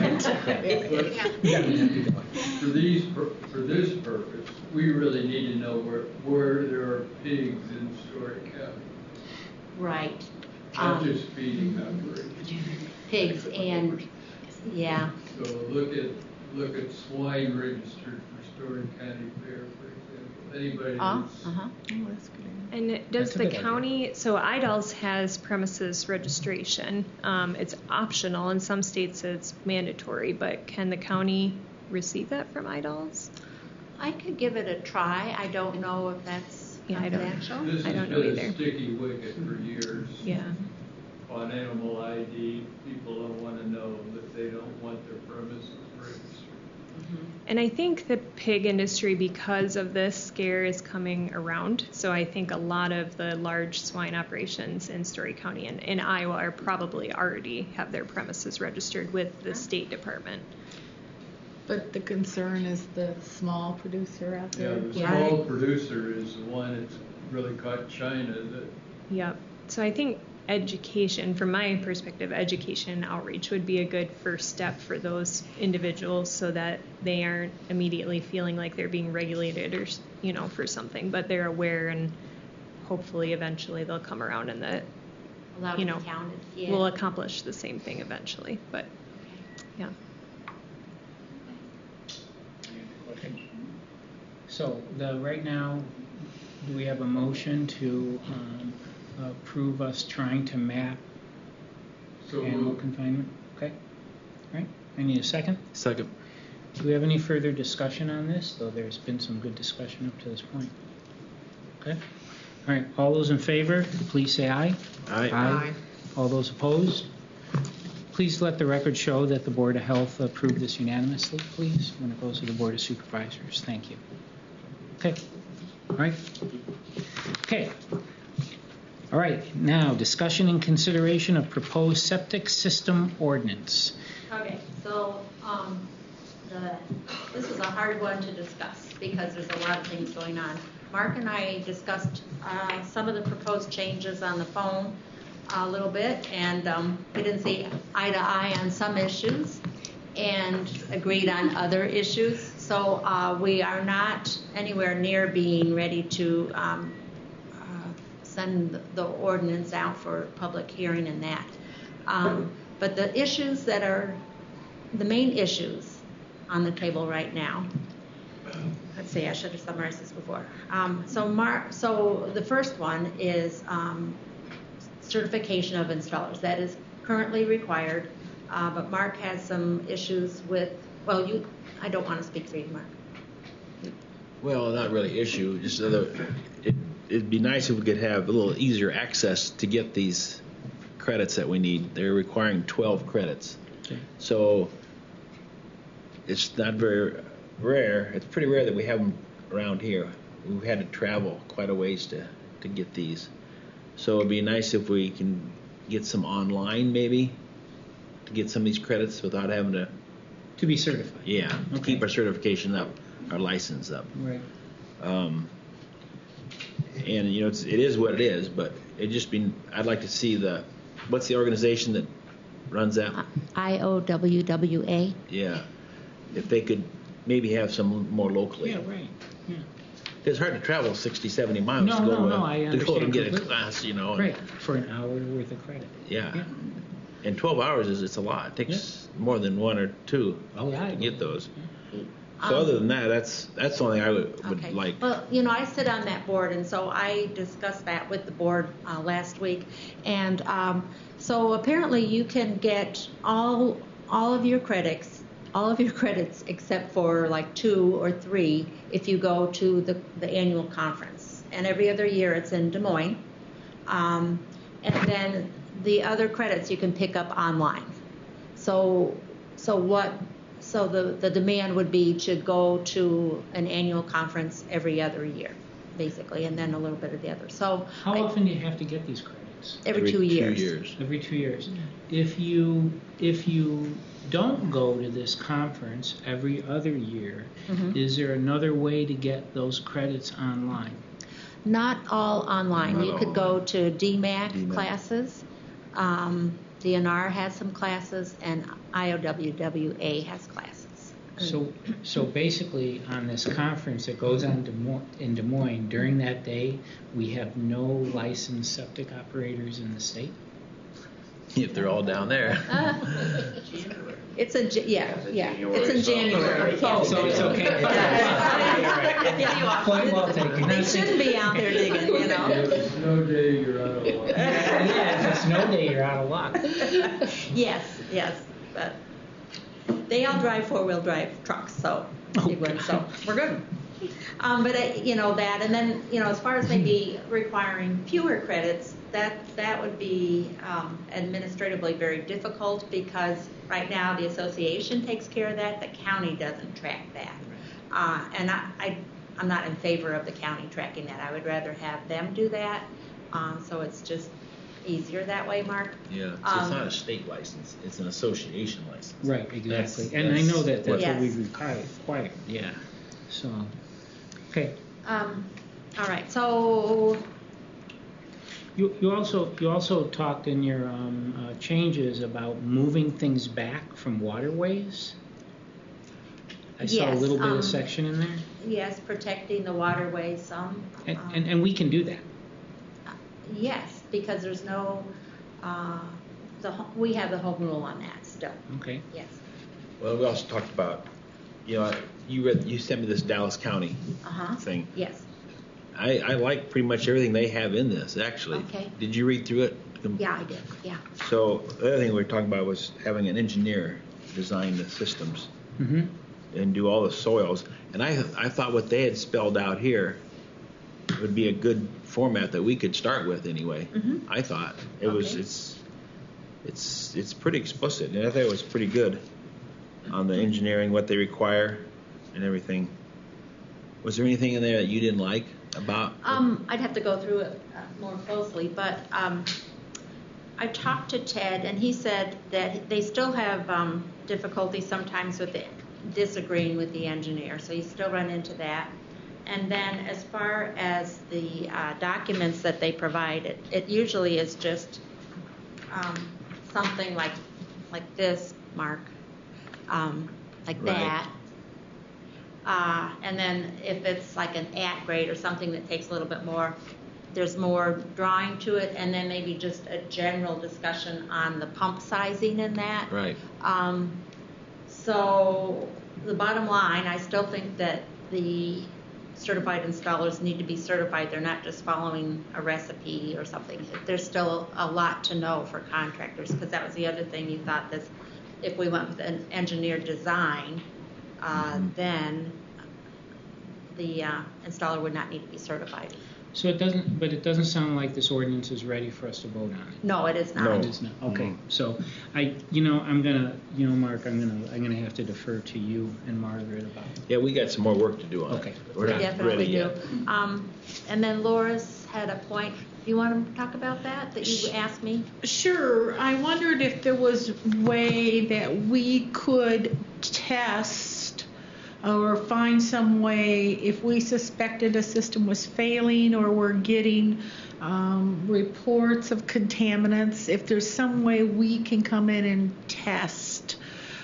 For this purpose, we really need to know where there are pigs in Story County. Right. Not just feeding operations. Pigs and So look at swine registered for Story County Fair, for example. Anybody that's And does the county, so IDALS has premises registration. It's optional. In some states it's mandatory, but can the county receive that from IDALS? I could give it a try. I don't know if that's confidential. This has been a sticky wicket for years. Yeah. on animal ID, people don't want to know that they don't want their premises registered. And I think the pig industry, because of this scare, is coming around. So I think a lot of the large swine operations in Story County and in Iowa are probably already have their premises registered with the State Department. But the concern is the small producer out there. Yeah, the small producer is the one that's really caught China. Yep. So I think education, from my perspective, education and outreach would be a good first step for those individuals so that they aren't immediately feeling like they're being regulated or, for something, but they're aware, and hopefully eventually they'll come around and that, Allowed to be counted. Yeah. will accomplish the same thing eventually. But, yeah. So right now, do we have a motion to approve us trying to map animal confinement? Okay. All right. I need a second. Second. Do we have any further discussion on this? Though there's been some good discussion up to this point. Okay. All right. All those in favor, please say aye. Aye. Aye. All those opposed? Please let the record show that the Board of Health approved this unanimously, please, when it goes to the Board of Supervisors. Thank you. Okay. All right. Okay. All right. Now, discussion and consideration of proposed septic system ordinance. Okay, so this is a hard one to discuss because there's a lot of things going on. Mark and I discussed some of the proposed changes on the phone a little bit, and we didn't see eye to eye on some issues and agreed on other issues. So we are not anywhere near being ready to send the ordinance out for public hearing and that. But the issues that are the main issues on the table right now, let's see, I should have summarized this before. So the first one is certification of installers. That is currently required, but Mark has some issues with, I don't want to speak for you, Mark. Well, not really issue, just it'd be nice if we could have a little easier access to get these credits that we need. They're requiring 12 credits. Okay. So it's not very rare. It's pretty rare that we have them around here. We've had to travel quite a ways to get these. So it'd be nice if we can get some online maybe to get some of these credits without having to be certified. Yeah, okay. To keep our certification up, our license up. Right. And it is what it is, but I'd like to see what's the organization that runs that? IOWWA. Yeah. If they could maybe have some more locally. Yeah, right. Yeah. It's hard to travel 60, 70 miles I to go and get a class, Right, for an hour worth of credit. Yeah. And 12 hours it's a lot. It takes more than one or two to get those. Yeah. So other than that, that's the only thing I would like. Well, I sit on that board, and so I discussed that with the board last week. And so apparently you can get all of your credits except for like 2 or 3 if you go to the annual conference. And every other year it's in Des Moines. And then the other credits you can pick up online. So the demand would be to go to an annual conference every other year, basically, and then a little bit of the other. So how often do you have to get these credits? Every 2 years. Every 2 years. If you don't go to this conference every other year, is there another way to get those credits online? Not all online. You could go to DMAC classes. DNR has some classes, and IOWWA has classes. So basically, on this conference that goes on in Des Moines, during that day, we have no licensed septic operators in the state? If they're all down there. It's in It's in January. So it's okay. Point well taken. They shouldn't be out there digging, If it's snow day, you're out of luck. Yeah, if it's snow day, you're out of luck. Yes, but they all drive 4-wheel drive trucks, so we're good. But, you know, that, and then, you know, as far as maybe requiring fewer credits, that would be administratively very difficult because right now the association takes care of that, the county doesn't track that. And I'm not in favor of the county tracking that. I would rather have them do that. So it's just easier that way, Mark. Yeah, so it's not a state license, it's an association license. Right, exactly. That's And I know that that's Yes. what we require. Yeah. So, okay. All right, so You also talked in your changes about moving things back from waterways. I saw a Yes, little bit of section in there, yes, protecting the waterways some. and we can do that. Yes, because there's no, we have the home rule on that still. Okay. Yes. Well, we also talked about, you know, you sent me this Dallas County thing. Yes. I like pretty much everything they have in this, actually. Okay. Did you read through it? Yeah, I did. Yeah. So the other thing we were talking about was having an engineer design the systems Mm-hmm. and do all the soils. And I thought what they had spelled out here would be a good format that we could start with anyway. Mm-hmm. I thought it was it's pretty explicit, and I thought it was pretty good on the engineering, what they require, and everything. Was there anything in there that you didn't like about? I'd have to go through it more closely, but I talked to Ted, and he said that they still have difficulty sometimes with disagreeing with the engineer, so you still run into that. And then as far as the documents that they provide, it usually is just something like this, Mark, like Right. that. And then if it's like an at-grade or something that takes a little bit more, there's more drawing to it, and then maybe just a general discussion on the pump sizing in that. Right. So the bottom line, I still think that the certified installers need to be certified. They're not just following a recipe or something. There's still a lot to know for contractors, because that was the other thing you thought, that if we went with an engineered design, then the installer would not need to be certified. So it doesn't sound like this ordinance is ready for us to vote on it. No, it is not. No. It is not. Okay. So I'm gonna, Mark, I'm gonna have to defer to you and Margaret about it. Yeah, we got some more work to do on Okay. it. We're We not definitely ready do. yet. And then Laura's had a point. Do you want to talk about that you asked me? Sure. I wondered if there was a way that we could test or find some way if we suspected a system was failing or we're getting reports of contaminants, if there's some way we can come in and test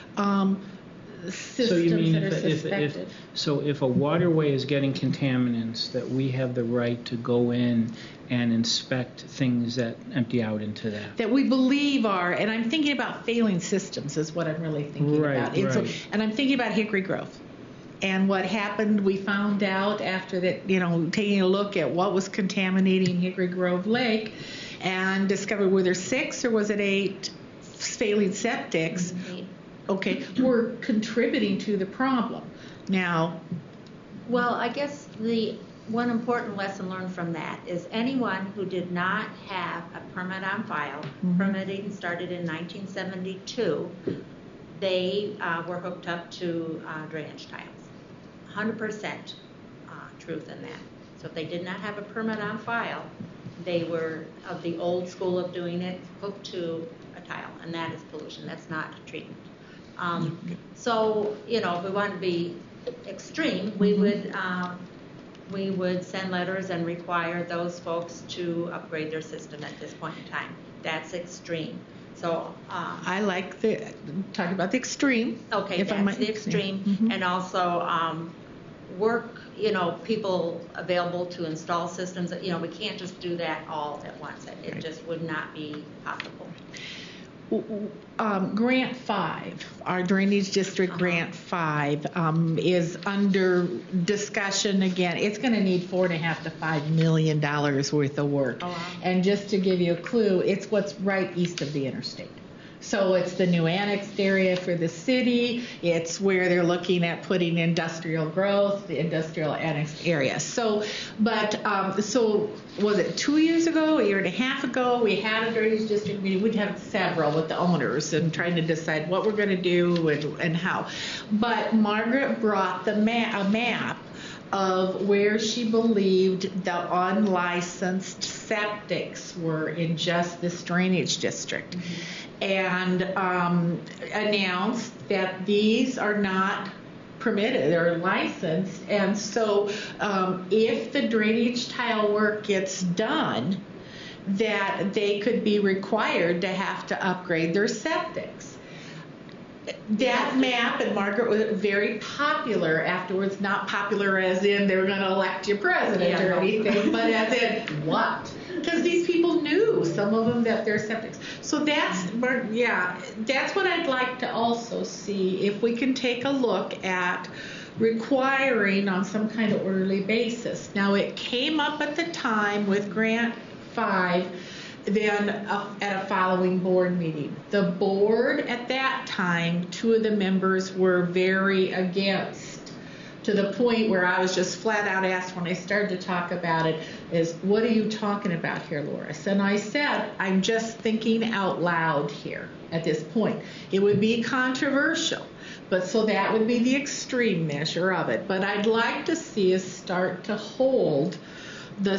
systems So you mean that are suspected. if a waterway is getting contaminants, that we have the right to go in and inspect things that empty out into that? That we believe are, and I'm thinking about failing systems is what I'm really thinking Right, about. And, right. and I'm thinking about Hickory Grove. And what happened, we found out after that, taking a look at what was contaminating Hickory Grove Lake, and discovered were there 6 or was it 8 failing septics? Okay, were contributing to the problem. Now, Well, I guess the one important lesson learned from that is anyone who did not have a permit on file, permitting started in 1972, they were hooked up to drainage tiles. 100% truth in that. So if they did not have a permit on file, they were of the old school of doing it, hooked to a tile, and that is pollution. That's not treatment. So, if we wanted to be extreme, we would send letters and require those folks to upgrade their system at this point in time. That's extreme. So I like talking about the extreme. okay, if I that's might- the extreme, and also work. People available to install systems. We can't just do that all at once. It just would not be possible. Grant 5, our drainage district grant 5, is under discussion again. It's going to need $4.5 to $5 million worth of work. Oh, wow. And just to give you a clue, it's what's right east of the interstate. So it's the new annexed area for the city. It's where they're looking at putting industrial growth, the industrial annexed area. So, so was it 2 years ago, a year and a half ago, we had a drainage district meeting. We'd have several with the owners and trying to decide what we're going to do and how. But Margaret brought a map of where she believed the unlicensed septics were in just this drainage district, and announced that these are not permitted, they're licensed, and so if the drainage tile work gets done, that they could be required to have to upgrade their septics. That map, and Margaret was very popular afterwards, not popular as in they were going to elect you president or anything, but as in what? Because these people knew, some of them, that they're septics. So that's what I'd like to also see, if we can take a look at requiring on some kind of orderly basis. Now, it came up at the time with Grant 5, then at a following board meeting. The board at that time, 2 of the members were very against, to the point where I was just flat out asked when I started to talk about it, is what are you talking about here, Loris? And I said, I'm just thinking out loud here at this point. It would be controversial, but so that would be the extreme measure of it. But I'd like to see us start to hold the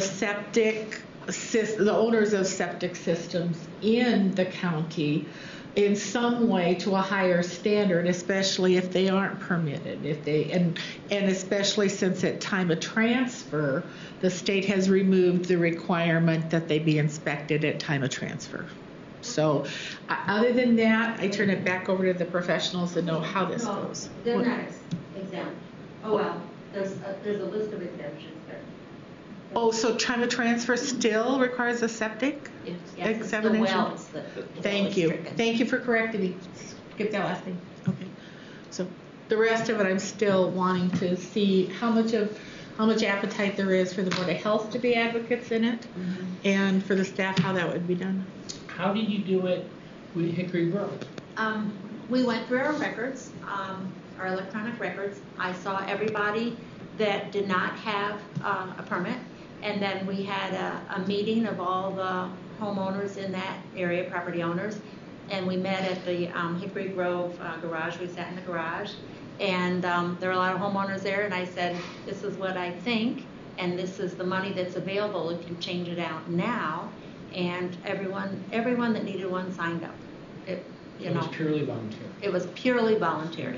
owners of septic systems in the county in some way to a higher standard, especially if they aren't permitted, and especially since at time of transfer, the state has removed the requirement that they be inspected at time of transfer. So other than that, I turn it back over to the professionals that know how this goes. They're not exempt. Oh, well, there's a list of exemptions there. Oh, so time of transfer still requires a septic examination? The wells Thank you. Thank you for correcting me. Skip that last thing. Okay. So the rest of it, I'm still wanting to see how much appetite there is for the Board of Health to be advocates in it, and for the staff, how that would be done. How did you do it with Hickory Grove? We went through our records, our electronic records. I saw everybody that did not have a permit. And then we had a meeting of all the homeowners in that area, property owners, and we met at the Hickory Grove garage. We sat in the garage, and there were a lot of homeowners there, and I said, this is what I think, and this is the money that's available if you change it out now. And everyone that needed one signed up. It was purely voluntary. It was purely voluntary.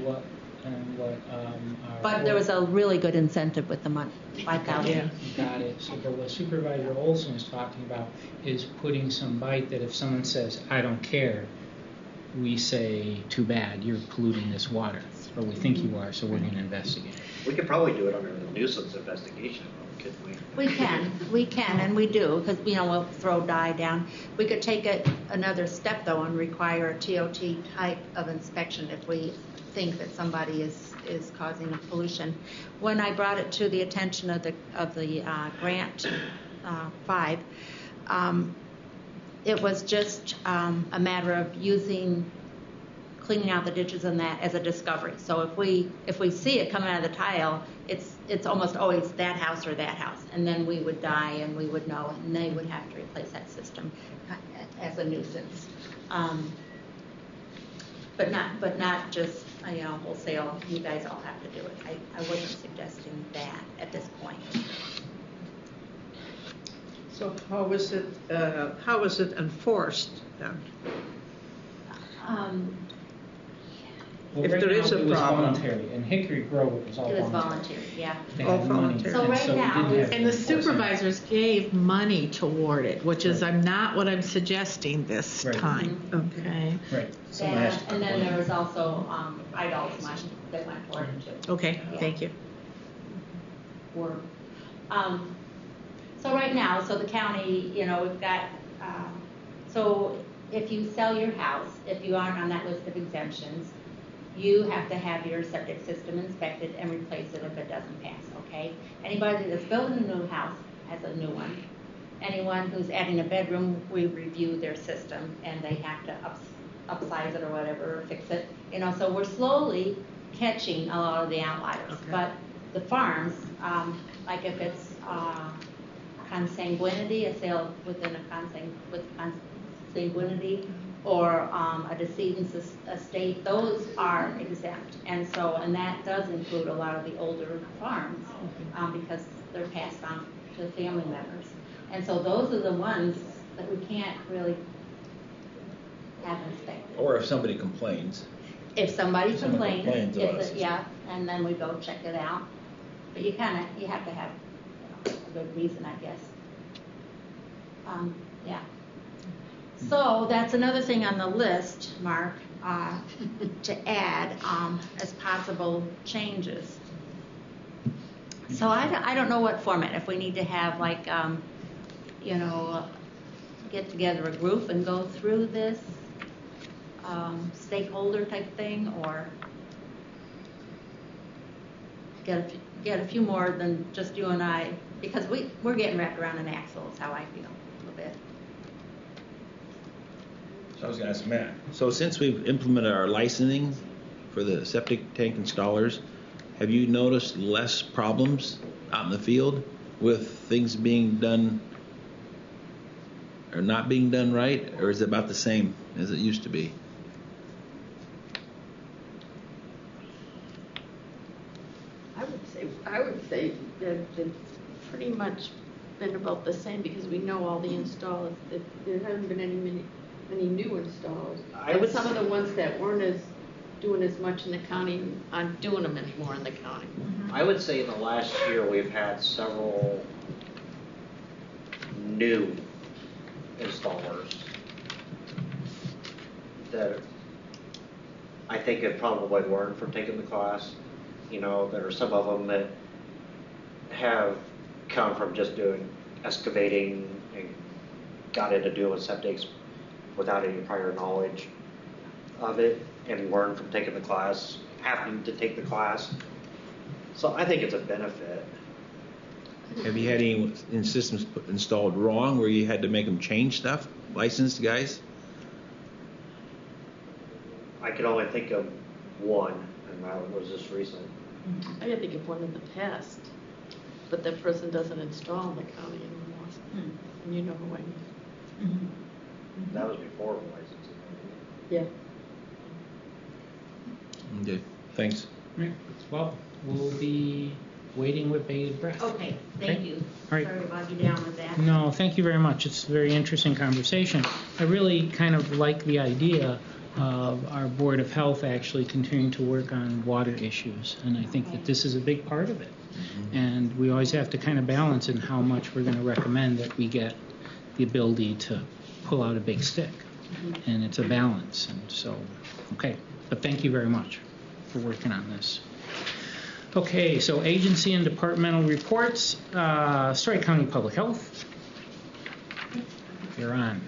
But there was a really good incentive with the money, $5,000. Yeah, got it. So what Supervisor Olson is talking about is putting some bite that if someone says, I don't care, we say, too bad, you're polluting this water, or we think you are, so we're going to investigate. We could probably do it under the nuisance investigation, couldn't we? We can, and we do, because we'll throw dye down. We could take it another step though and require a TOT type of inspection if we think that somebody is causing a pollution. When I brought it to the attention of the Grant 5, it was just a matter of cleaning out the ditches and that as a discovery. So if we see it coming out of the tile, it's almost always that house or that house, and then we would die and we would know, and they would have to replace that system as a nuisance. But not just wholesale. You guys all have to do it. I wasn't suggesting that at this point. So how is it enforced then? If there is a it was problem. Voluntary. In Hickory Grove, it was all It was voluntary. voluntary, yeah. They All had money. voluntary. So right we now- didn't have And the to enforce it. supervisors gave money toward it, which is not what I'm suggesting this Right. time. Okay. Right. Someone has to And then complain. there was also IDOL's money that went toward it too. Okay. Yeah. Thank you. So right now, so the county, we've got, so if you sell your house, if you aren't on that list of exemptions, you have to have your septic system inspected and replace it if it doesn't pass, okay? Anybody that's building a new house has a new one. Anyone who's adding a bedroom, we review their system and they have to upsize it or whatever, or fix it. So we're slowly catching a lot of the outliers. Okay. But the farms, like if it's consanguinity, a sale within with consanguinity, or a decedent's estate, those are exempt. And that does include a lot of the older farms, because they're passed on to the family members. And so those are the ones that we can't really have inspected. Or if somebody complains. If somebody complains, to us. yeah, and then we go check it out. But you have to have a good reason, I guess. Yeah. So that's another thing on the list, Mark, to add as possible changes. So I don't know what format. If we need to have get together a group and go through this stakeholder type thing, or get a few more than just you and I, because we're getting wrapped around an axle is how I feel a little bit. So I was going to ask Matt. So since we've implemented our licensing for the septic tank installers, have you noticed less problems out in the field with things being done or not being done right, or is it about the same as it used to be? I would say that it's pretty much been about the same, because we know all the installers. There haven't been many new installs. But some of the ones that weren't doing as much in the county aren't doing them anymore in the county. I would say in the last year we've had several new installers that I think have probably learned from taking the class. There are some of them that have come from just doing excavating and got into doing septics without any prior knowledge of it, and learned from taking the class, happened to take the class. So I think it's a benefit. Have you had any systems installed wrong where you had to make them change stuff, licensed guys? I could only think of one, and that was just recent. I can think of one in the past, but that person doesn't install in the county anymore. And you know who I mean. That was before the licensing. Yeah. Okay, thanks. Right. Well, we'll be waiting with bated breath. Okay, thank you. All right. Sorry to bog you down with that. No, thank you very much. It's a very interesting conversation. I really kind of like the idea of our Board of Health actually continuing to work on water issues, and I think that this is a big part of it. And we always have to kind of balance in how much we're going to recommend that we get the ability to pull out a big stick. And it's a balance. And so, okay. But thank you very much for working on this. Okay, so agency and departmental reports. Story County Public Health. You're on.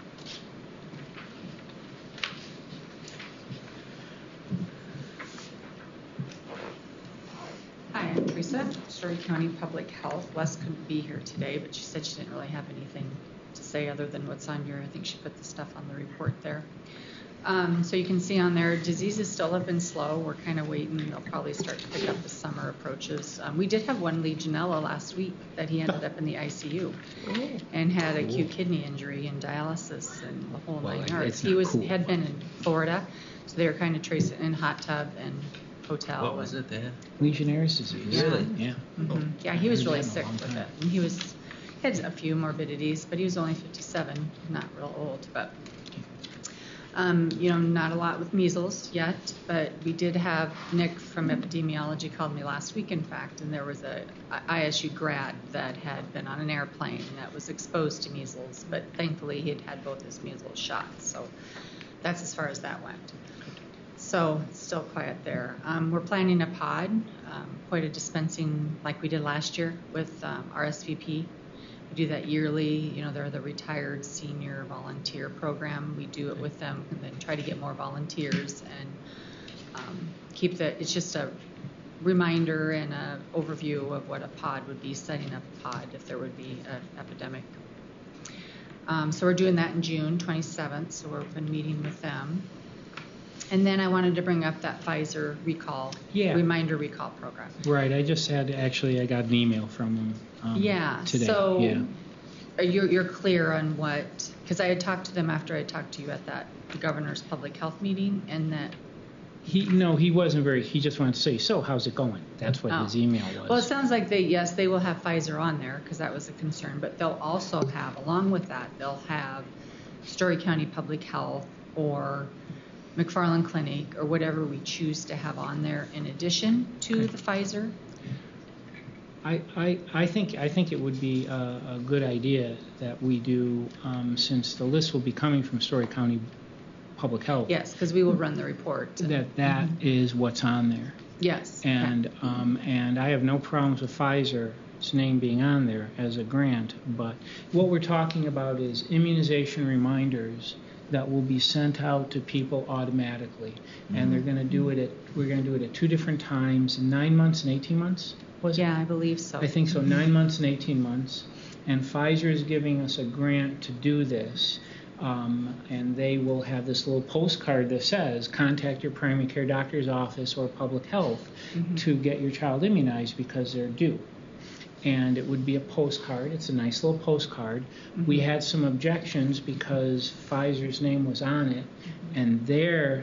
Hi, I'm Teresa, Story County Public Health. Les couldn't be here today, but she said she didn't really have anything to say other than what's on your, I think she put the stuff on the report there. So you can see on there, diseases still have been slow. We're kind of waiting. They'll probably start to pick up as summer approaches. We did have one Legionella last week that he ended up in the ICU and had acute kidney injury and dialysis and the whole 9 yards. He had been in Florida, so they were kind of tracing in hot tub and hotel. What was it then? Legionnaire's disease. Really? Yeah. Mm-hmm. Yeah, he was really sick with it. And he had a few morbidities, but he was only 57, not real old. But not a lot with measles yet, but we did have Nick from epidemiology called me last week, in fact, and there was a ISU grad that had been on an airplane that was exposed to measles, but thankfully he had had both his measles shots, so that's as far as that went. So it's still quiet there. We're planning a pod, quite a dispensing like we did last year with RSVP. We do that yearly. They're the retired senior volunteer program. We do it with them and then try to get more volunteers and it's just a reminder and an overview of what a pod would be, setting up a pod if there would be an epidemic. So we're doing that in June 27th, so we've been meeting with them. And then I wanted to bring up that Pfizer recall, reminder recall program. Right, I just had, actually, I got an email from them today. So you're clear on what, because I had talked to them after I talked to you at the governor's public health meeting, and that he wasn't very, he just wanted to say, so how's it going? That's what his email was. Well, it sounds like they will have Pfizer on there, because that was a concern, but they'll also have, along with that, they'll have Story County Public Health or McFarland Clinic or whatever we choose to have on there in addition to the Pfizer. I think it would be a good idea that we do, since the list will be coming from Story County Public Health. Yes, because we will run the report. That is what's on there. Yes. And and I have no problems with Pfizer's name being on there as a grant, but what we're talking about is immunization reminders that will be sent out to people automatically, and we're going to do it at 2 different times, 9 months and 18 months. Was it? Yeah, I believe so. I think so, 9 months and 18 months. And Pfizer is giving us a grant to do this. And they will have this little postcard that says, contact your primary care doctor's office or public health to get your child immunized because they're due. And it would be a postcard. It's a nice little postcard. We had some objections because Pfizer's name was on it and their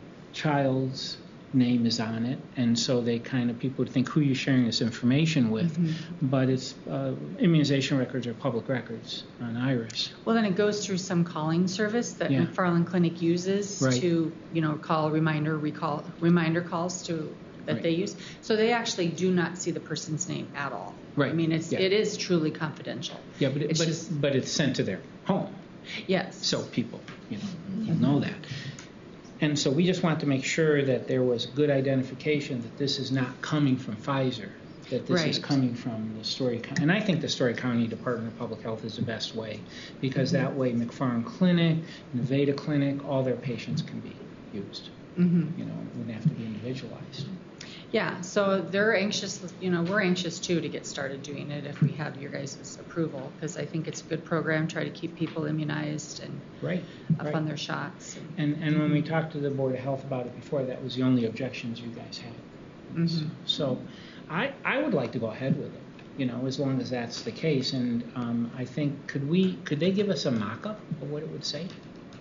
child's name is on it, and so people would think, who are you sharing this information with? But it's immunization records are public records on IRIS. Well, then it goes through some calling service that McFarland Clinic uses to, call reminder calls that they use. So they actually do not see the person's name at all. Right. I mean, it is truly confidential. Yeah, but it's sent to their home. Yes. So people, know that. And so we just want to make sure that there was good identification that this is not coming from Pfizer, that this is coming from the Story County. And I think the Story County Department of Public Health is the best way, because that way McFarland Clinic, Nevada Clinic, all their patients can be used. It wouldn't have to be individualized. Yeah, so they're anxious, we're anxious too to get started doing it if we have your guys' approval, because I think it's a good program, try to keep people immunized and up on their shots. And when we talked to the Board of Health about it before, that was the only objections you guys had. So I would like to go ahead with it, as long as that's the case. And I think, could they give us a mock-up of what it would say?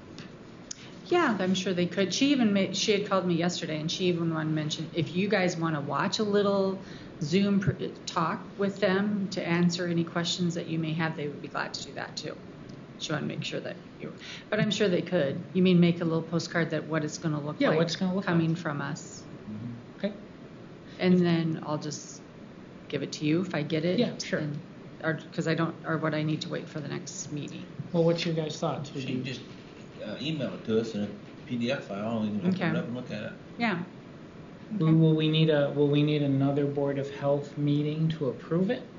Yeah, I'm sure they could. She had called me yesterday, and she even wanted to mention, if you guys want to watch a little Zoom talk with them to answer any questions that you may have, they would be glad to do that too. She wanted to make sure that but I'm sure they could. You mean make a little postcard that what it's going to look like what it's going to look coming like from us. Okay. And then I'll just give it to you if I get it. Yeah, sure. Because or what I need to wait for the next meeting. Well, what's your guys' thoughts? She just email it to us in a PDF file, and we can open it up and look at it. Yeah. Okay. Will we need another Board of Health meeting to approve it?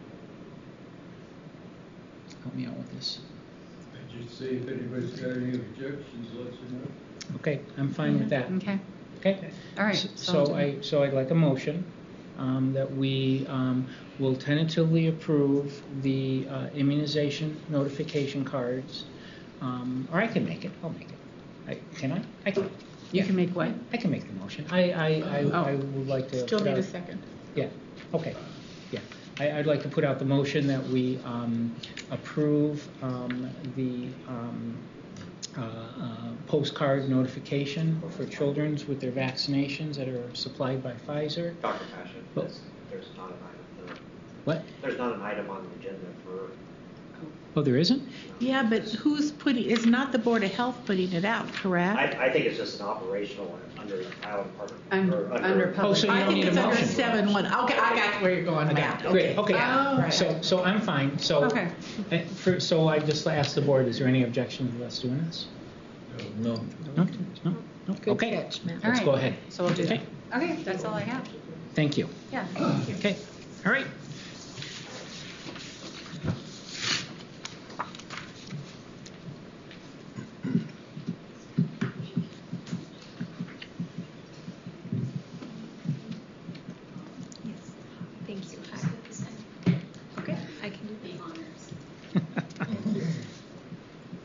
Help me out with this. I just say if anybody's got any objections, let us know. Okay, I'm fine with that. Okay. Okay. All right. So I'd like a motion that we will tentatively approve the immunization notification cards. Or I can make it. I'll make it. Can I? I can. You can make what? I can make the motion. I would like to. Still need a second. Yeah. Okay. Yeah. I'd like to put out the motion that we approve the postcard notification for children with their vaccinations that are supplied by Pfizer. Dr. Passion, there's not an item. What? There's not an item on the agenda for. Oh, there isn't? Yeah, but it's not the Board of Health putting it out, correct? I think it's just an operational under the Iowa Department. Under public. So you don't need a motion. It's under 7-1. Okay, I got where you're going now. Great. Okay. Right. So I'm fine. So okay. So I just asked the board: is there any objection to us doing this? No. No. Good Okay. catch, Matt. Let's go ahead. So we'll do that. Okay, that's all I have. Thank you. Yeah. Thank you. Okay. All right. Thank you. Okay, I can do the honors.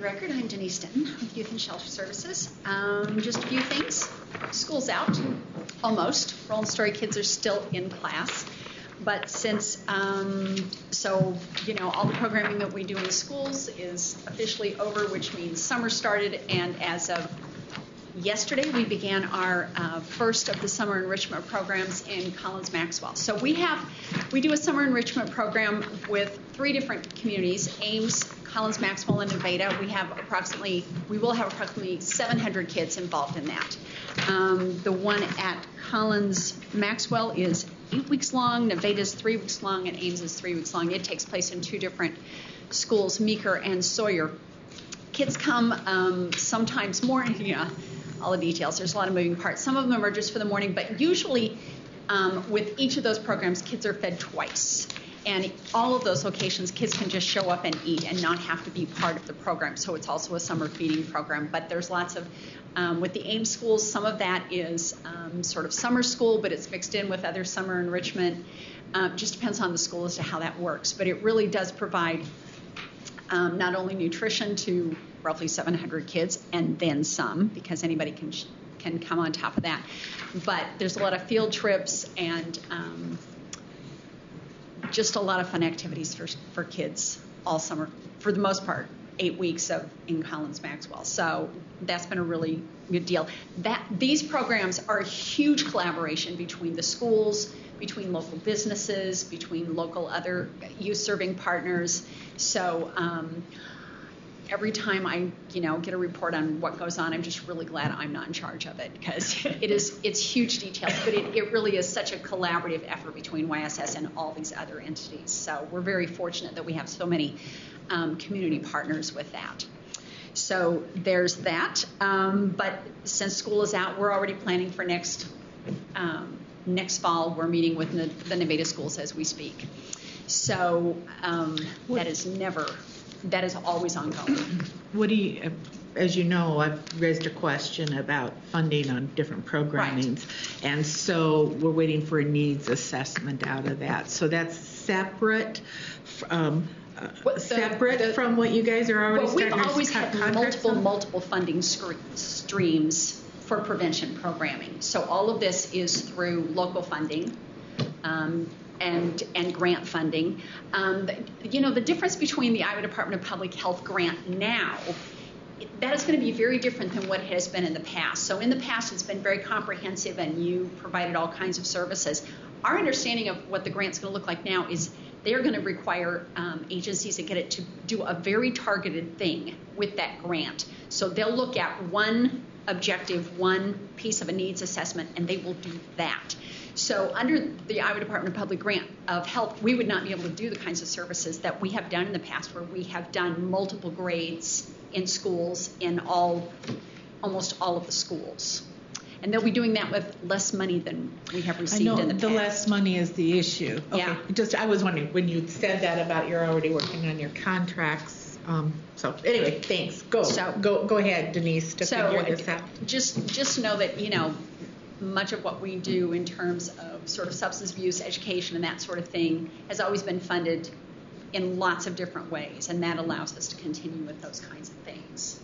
the record, I'm Denise Denton with Youth and Shelter Services. Just a few things. School's out, almost. Roland Story kids are still in class. But since, all the programming that we do in the schools is officially over, which means summer started, and as of yesterday, we began our first of the summer enrichment programs in Collins-Maxwell. So we do a summer enrichment program with 3 different communities: Ames, Collins-Maxwell, and Nevada. We will have approximately 700 kids involved in that. The one at Collins-Maxwell is 8 weeks long, Nevada is 3 weeks long, and Ames is 3 weeks long. It takes place in 2 different schools, Meeker and Sawyer. Kids come sometimes more, all the details. There's a lot of moving parts. Some of them are just for the morning, but usually with each of those programs, kids are fed twice. And all of those locations, kids can just show up and eat and not have to be part of the program. So it's also a summer feeding program. But there's lots of, with the Ames schools, some of that is sort of summer school, but it's mixed in with other summer enrichment. Just depends on the school as to how that works. But it really does provide not only nutrition to roughly 700 kids, and then some, because anybody can come on top of that. But there's a lot of field trips and just a lot of fun activities for kids all summer, for the most part, 8 weeks in Collins-Maxwell. So that's been a really good deal. These programs are a huge collaboration between the schools, between local businesses, between local other youth-serving partners. So every time I, get a report on what goes on, I'm just really glad I'm not in charge of it, because it's huge details, but it really is such a collaborative effort between YSS and all these other entities. So we're very fortunate that we have so many community partners with that. So there's that. But since school is out, we're already planning for next fall. We're meeting with the Nevada schools as we speak. So that is always ongoing. As you know, I've raised a question about funding on different programmings, right. And so we're waiting for a needs assessment out of that. So that's separate from what you guys are already starting. We've always had multiple funding streams for prevention programming. So all of this is through local funding. And grant funding. The difference between the Iowa Department of Public Health grant now, that is going to be very different than what it has been in the past. So in the past, it's been very comprehensive, and you provided all kinds of services. Our understanding of what the grant's going to look like now is they're going to require agencies that get it to do a very targeted thing with that grant. So they'll look at one objective, one piece of a needs assessment, and they will do that. So under the Iowa Department of Public Grant of Health, we would not be able to do the kinds of services that we have done in the past, where we have done multiple grades in schools in almost all of the schools. And they'll be doing that with less money than we have received in the past. The less money is the issue. Okay. Yeah. I was wondering when you said that about you're already working on your contracts. So anyway, thanks. Go ahead, Denise, to figure this out. Just know that, much of what we do in terms of sort of substance abuse education and that sort of thing has always been funded in lots of different ways, and that allows us to continue with those kinds of things.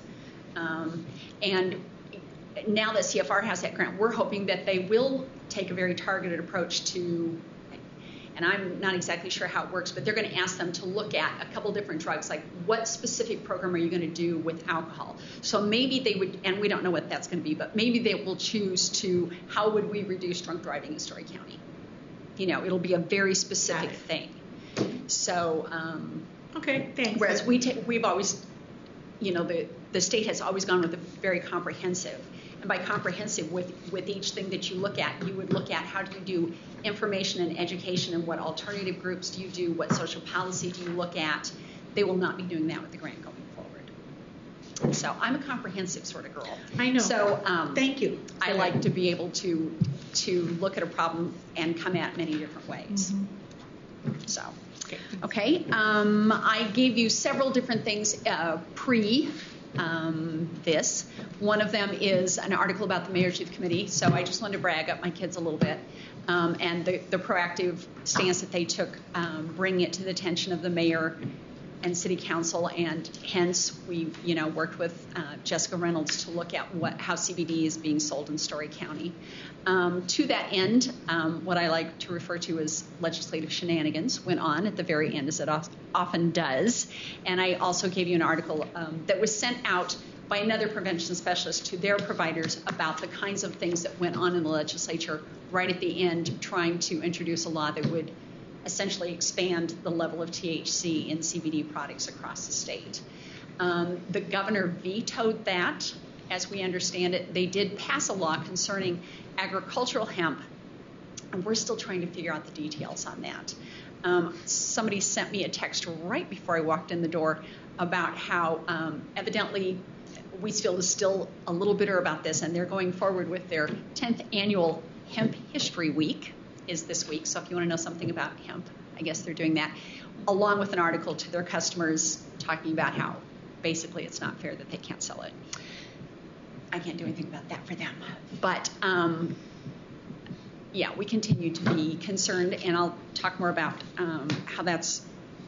And now that CFR has that grant, we're hoping that they will take a very targeted approach to, and I'm not exactly sure how it works, but they're going to ask them to look at a couple different drugs, like what specific program are you going to do with alcohol? So maybe they would, and we don't know what that's going to be, but maybe they will choose to, how would we reduce drunk driving in Story County? It'll be a very specific thing. So, okay, thanks. Whereas we've always, the state has always gone with a very comprehensive. And by comprehensive, with each thing that you look at, you would look at how do you do information and education, and what alternative groups do you do, what social policy do you look at. They will not be doing that with the grant going forward. So I'm a comprehensive sort of girl. I know. So thank you. I like to be able to look at a problem and come at many different ways. Mm-hmm. So, okay. I gave you several different things this. One of them is an article about the Mayor's Youth Committee, so I just wanted to brag up my kids a little bit, and the proactive stance that they took, bringing it to the attention of the mayor and City Council, and hence we, worked with Jessica Reynolds to look at how CBD is being sold in Story County. To that end, what I like to refer to as legislative shenanigans went on at the very end, as it often does. And I also gave you an article that was sent out by another prevention specialist to their providers about the kinds of things that went on in the legislature right at the end, trying to introduce a law that would essentially expand the level of THC in CBD products across the state. The governor vetoed that, as we understand it. They did pass a law concerning agricultural hemp, and we're still trying to figure out the details on that. Somebody sent me a text right before I walked in the door about how evidently Wheatsfield is still a little bitter about this, and they're going forward with their 10th annual Hemp History Week is this week. So if you want to know something about hemp, I guess they're doing that, along with an article to their customers talking about how basically it's not fair that they can't sell it. I can't do anything about that for them. But yeah, we continue to be concerned, and I'll talk more about how that's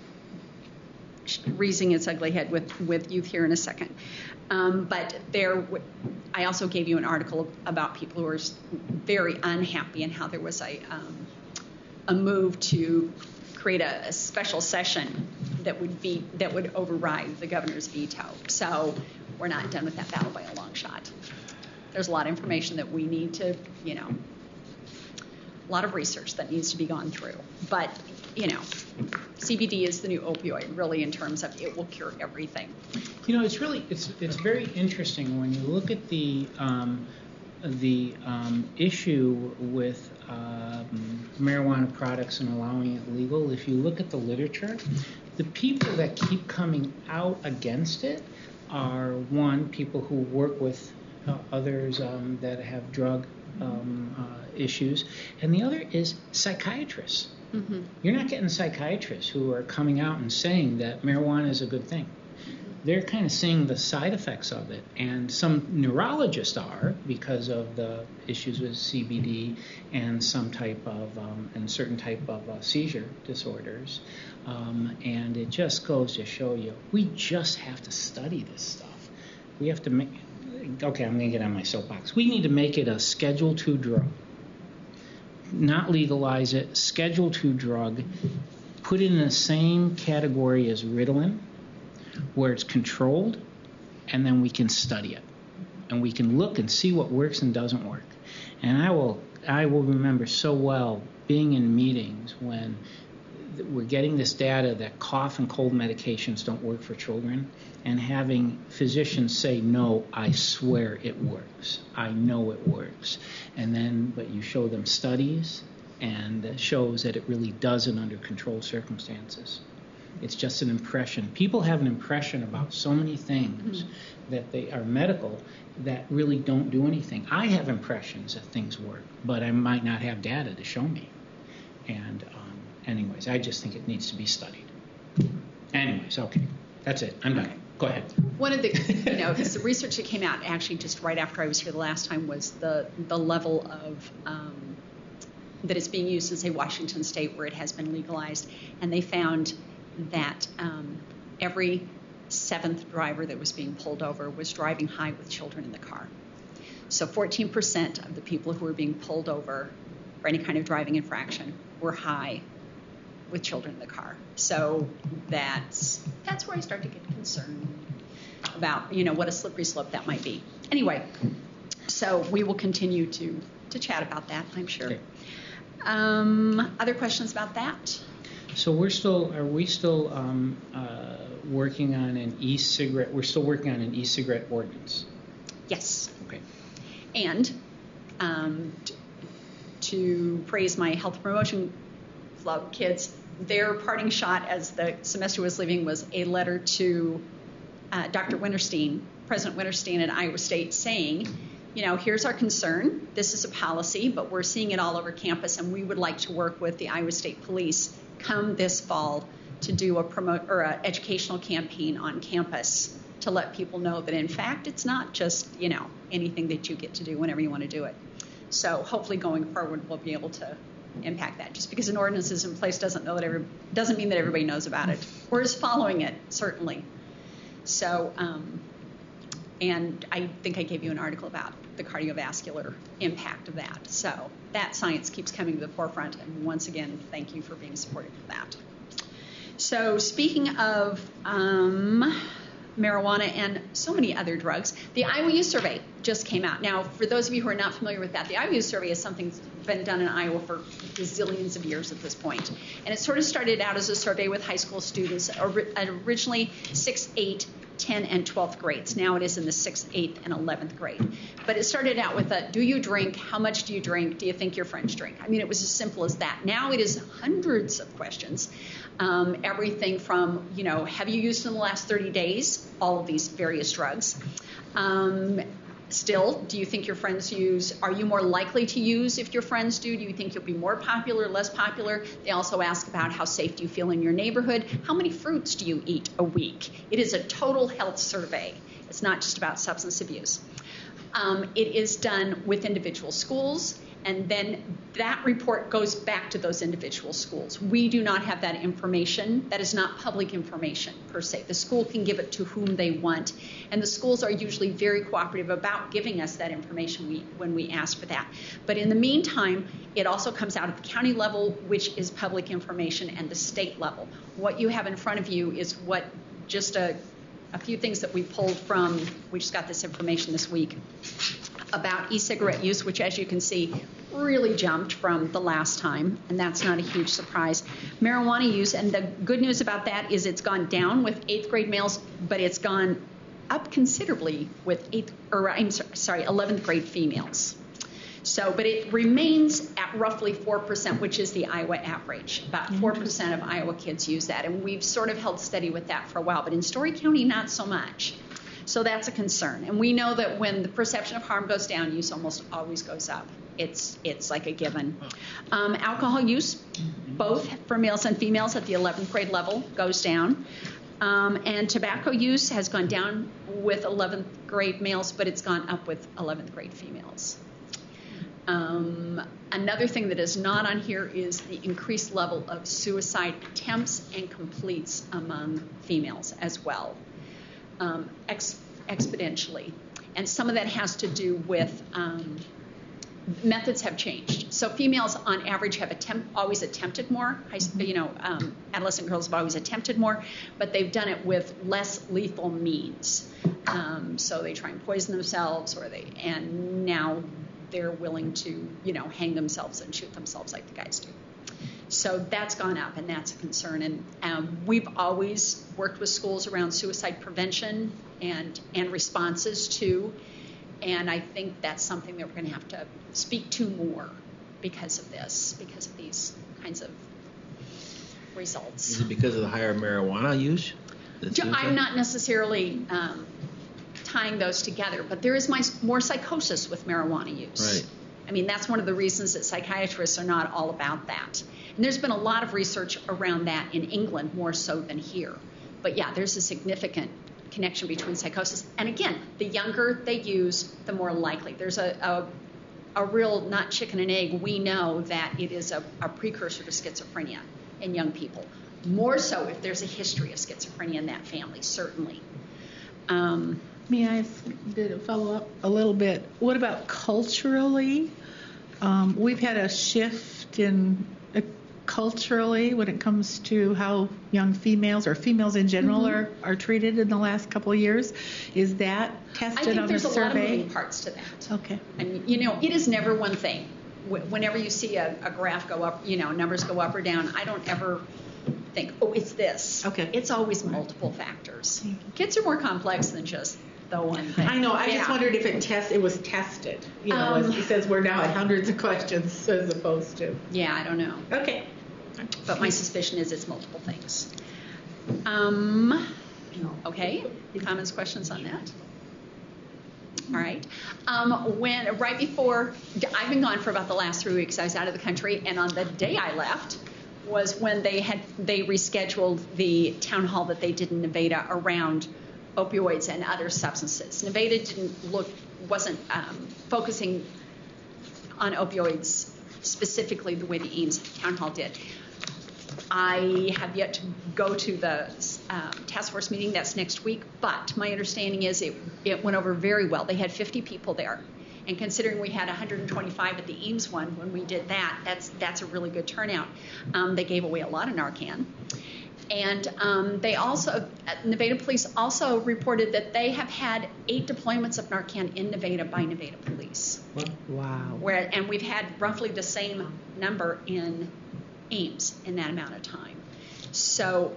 raising its ugly head with youth here in a second. But I also gave you an article about people who are very unhappy and how there was a move to create a special session that would override the governor's veto. So we're not done with that battle by a long shot. There's a lot of information that we need to, a lot of research that needs to be gone through. But, CBD is the new opioid, really, in terms of it will cure everything. It's very interesting when you look at the issue with marijuana products and allowing it legal. If you look at the literature, the people that keep coming out against it are, one, people who work with others that have drug issues, and the other is psychiatrists. Mm-hmm. You're not getting psychiatrists who are coming out and saying that marijuana is a good thing. They're kind of seeing the side effects of it, and some neurologists are, because of the issues with CBD and some type of and certain type of seizure disorders. And it just goes to show you, we just have to study this stuff. We have to make. Okay, I'm going to get on my soapbox. We need to make it a Schedule II drug. Not legalize it, Schedule II drug, put it in the same category as Ritalin, where it's controlled, and then we can study it. And we can look and see what works and doesn't work. And I will remember so well being in meetings when we're getting this data that cough and cold medications don't work for children, and having physicians say, no, I swear it works. I know it works. And then, but you show them studies, and it shows that it really doesn't under controlled circumstances. It's just an impression. People have an impression about so many things that they are medical that really don't do anything. I have impressions that things work, but I might not have data to show me. And anyways, I just think it needs to be studied. Anyways, okay, that's it. I'm done. Okay. Go ahead. One of the, because the research that came out actually just right after I was here the last time was the level of that it's being used in, say, Washington State, where it has been legalized, and they found that every seventh driver that was being pulled over was driving high with children in the car. So 14% of the people who were being pulled over for any kind of driving infraction were high with children in the car. So that's where I start to get concerned about, what a slippery slope that might be. Anyway, so we will continue to chat about that, I'm sure. Okay. Other questions about that? So are we still working on an e-cigarette? We're still working on an e-cigarette ordinance. Yes. Okay. And to praise my health promotion club kids, their parting shot as the semester was leaving was a letter to Dr. Winterstein, President Winterstein at Iowa State, saying, here's our concern. This is a policy, but we're seeing it all over campus, and we would like to work with the Iowa State Police come this fall to do a educational campaign on campus to let people know that, in fact, it's not just, anything that you get to do whenever you want to do it. So hopefully going forward, we'll be able to impact that. Just because an ordinance is in place doesn't mean that everybody knows about it. or is following it, certainly. So, and I think I gave you an article about the cardiovascular impact of that. So that science keeps coming to the forefront, and once again, thank you for being supportive of that. So speaking of marijuana and so many other drugs, the Iowa Youth Survey just came out. Now, for those of you who are not familiar with that, the Iowa Youth Survey is something that's been done in Iowa for gazillions of years at this point. And it sort of started out as a survey with high school students, originally 6th, 8th, 10th, and 12th grades. Now it is in the 6th, 8th, and 11th grade. But it started out with do you drink? How much do you drink? Do you think your friends drink? I mean, it was as simple as that. Now it is hundreds of questions. Everything from, have you used in the last 30 days? All of these various drugs. Still, do you think your friends use? Are you more likely to use if your friends do? Do you think you'll be more popular, less popular? They also ask about how safe do you feel in your neighborhood? How many fruits do you eat a week? It is a total health survey. It's not just about substance abuse. It is done with individual schools, and then that report goes back to those individual schools. We do not have that information. That is not public information per se. The school can give it to whom they want, and the schools are usually very cooperative about giving us that information when we ask for that. But in the meantime, it also comes out at the county level, which is public information, and the state level. What you have in front of you is what just a few things that we pulled from. We just got this information this week about e-cigarette use, which, as you can see, really jumped from the last time, and that's not a huge surprise. Marijuana use, and the good news about that is it's gone down with 8th grade males, but it's gone up considerably with 11th grade females. So, but it remains at roughly 4%, which is the Iowa average. About 4% of Iowa kids use that, and we've sort of held steady with that for a while, but in Story County, not so much. So that's a concern. And we know that when the perception of harm goes down, use almost always goes up. It's like a given. Alcohol use, both for males and females at the 11th grade level, goes down. And tobacco use has gone down with 11th grade males, but it's gone up with 11th grade females. Another thing that is not on here is the increased level of suicide attempts and completes among females as well. Exponentially. And some of that has to do with methods have changed. So females on average have always attempted more. Adolescent girls have always attempted more, but they've done it with less lethal means. So they try and poison themselves, and now they're willing to, hang themselves and shoot themselves like the guys do. So that's gone up, and that's a concern. And we've always worked with schools around suicide prevention and responses to, and I think that's something that we're going to have to speak to more because of these kinds of results. Is it because of the higher marijuana use? I'm not necessarily tying those together, but there is more psychosis with marijuana use. Right. I mean, that's one of the reasons that psychiatrists are not all about that. And there's been a lot of research around that in England, more so than here. But yeah, there's a significant connection between psychosis. And again, the younger they use, the more likely. There's a real, not chicken and egg, we know that it is a precursor to schizophrenia in young people. More so if there's a history of schizophrenia in that family, certainly. May I follow up a little bit? What about culturally? We've had a shift in culturally when it comes to how young females or females in general are treated in the last couple of years. Is that tested on the survey? I think there's a lot of moving parts to that. Okay. And, it is never one thing. Whenever you see a graph go up, numbers go up or down, I don't ever think, oh, it's this. Okay. It's always multiple factors. Kids are more complex than just the one thing. I know. I just wondered if it was tested. It says we're now at hundreds of questions as opposed to. Yeah, I don't know. Okay. But my suspicion is it's multiple things. Okay. Comments, questions on that? All right. Right before, I've been gone for about the last 3 weeks. I was out of the country, and on the day I left was when they rescheduled the town hall that they did in Nevada around opioids and other substances. Nevada wasn't focusing on opioids specifically the way the Ames town hall did. I have yet to go to the task force meeting. That's next week. But my understanding is it went over very well. They had 50 people there. And considering we had 125 at the Eames one when we did that, that's a really good turnout. They gave away a lot of Narcan. And they also, Nevada Police also reported that they have had 8 deployments of Narcan in Nevada by Nevada Police. Wow. And we've had roughly the same number in Ames in that amount of time. So,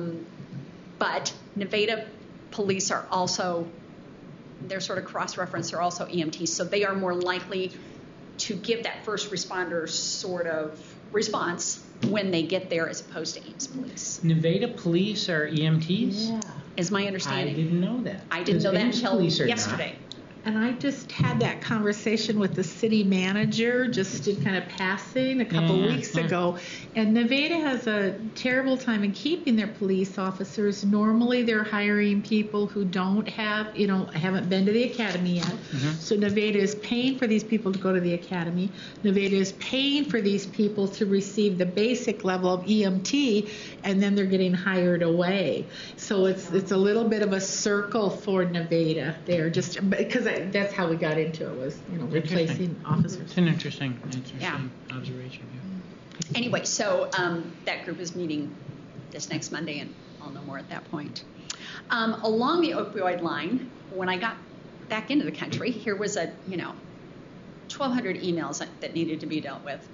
but Nevada Police are also, they're sort of cross-referenced, they're also EMTs, so they are more likely to give that first responder sort of response when they get there as opposed to Ames Police. Nevada Police are EMTs? Yeah. Is my understanding. I didn't know that. I didn't know that until yesterday. Not. And I just had that conversation with the city manager, just in kind of passing a couple weeks ago. And Nevada has a terrible time in keeping their police officers. Normally they're hiring people who don't have, haven't been to the academy yet. Mm-hmm. So Nevada is paying for these people to go to the academy. Nevada is paying for these people to receive the basic level of EMT, and then they're getting hired away. So it's a little bit of a circle for Nevada there, just because that's how we got into it, was replacing officers. It's an interesting observation. Yeah. Anyway, so that group is meeting this next Monday, and I'll know more at that point. Along the opioid line, when I got back into the country, here was 1,200 emails that needed to be dealt with.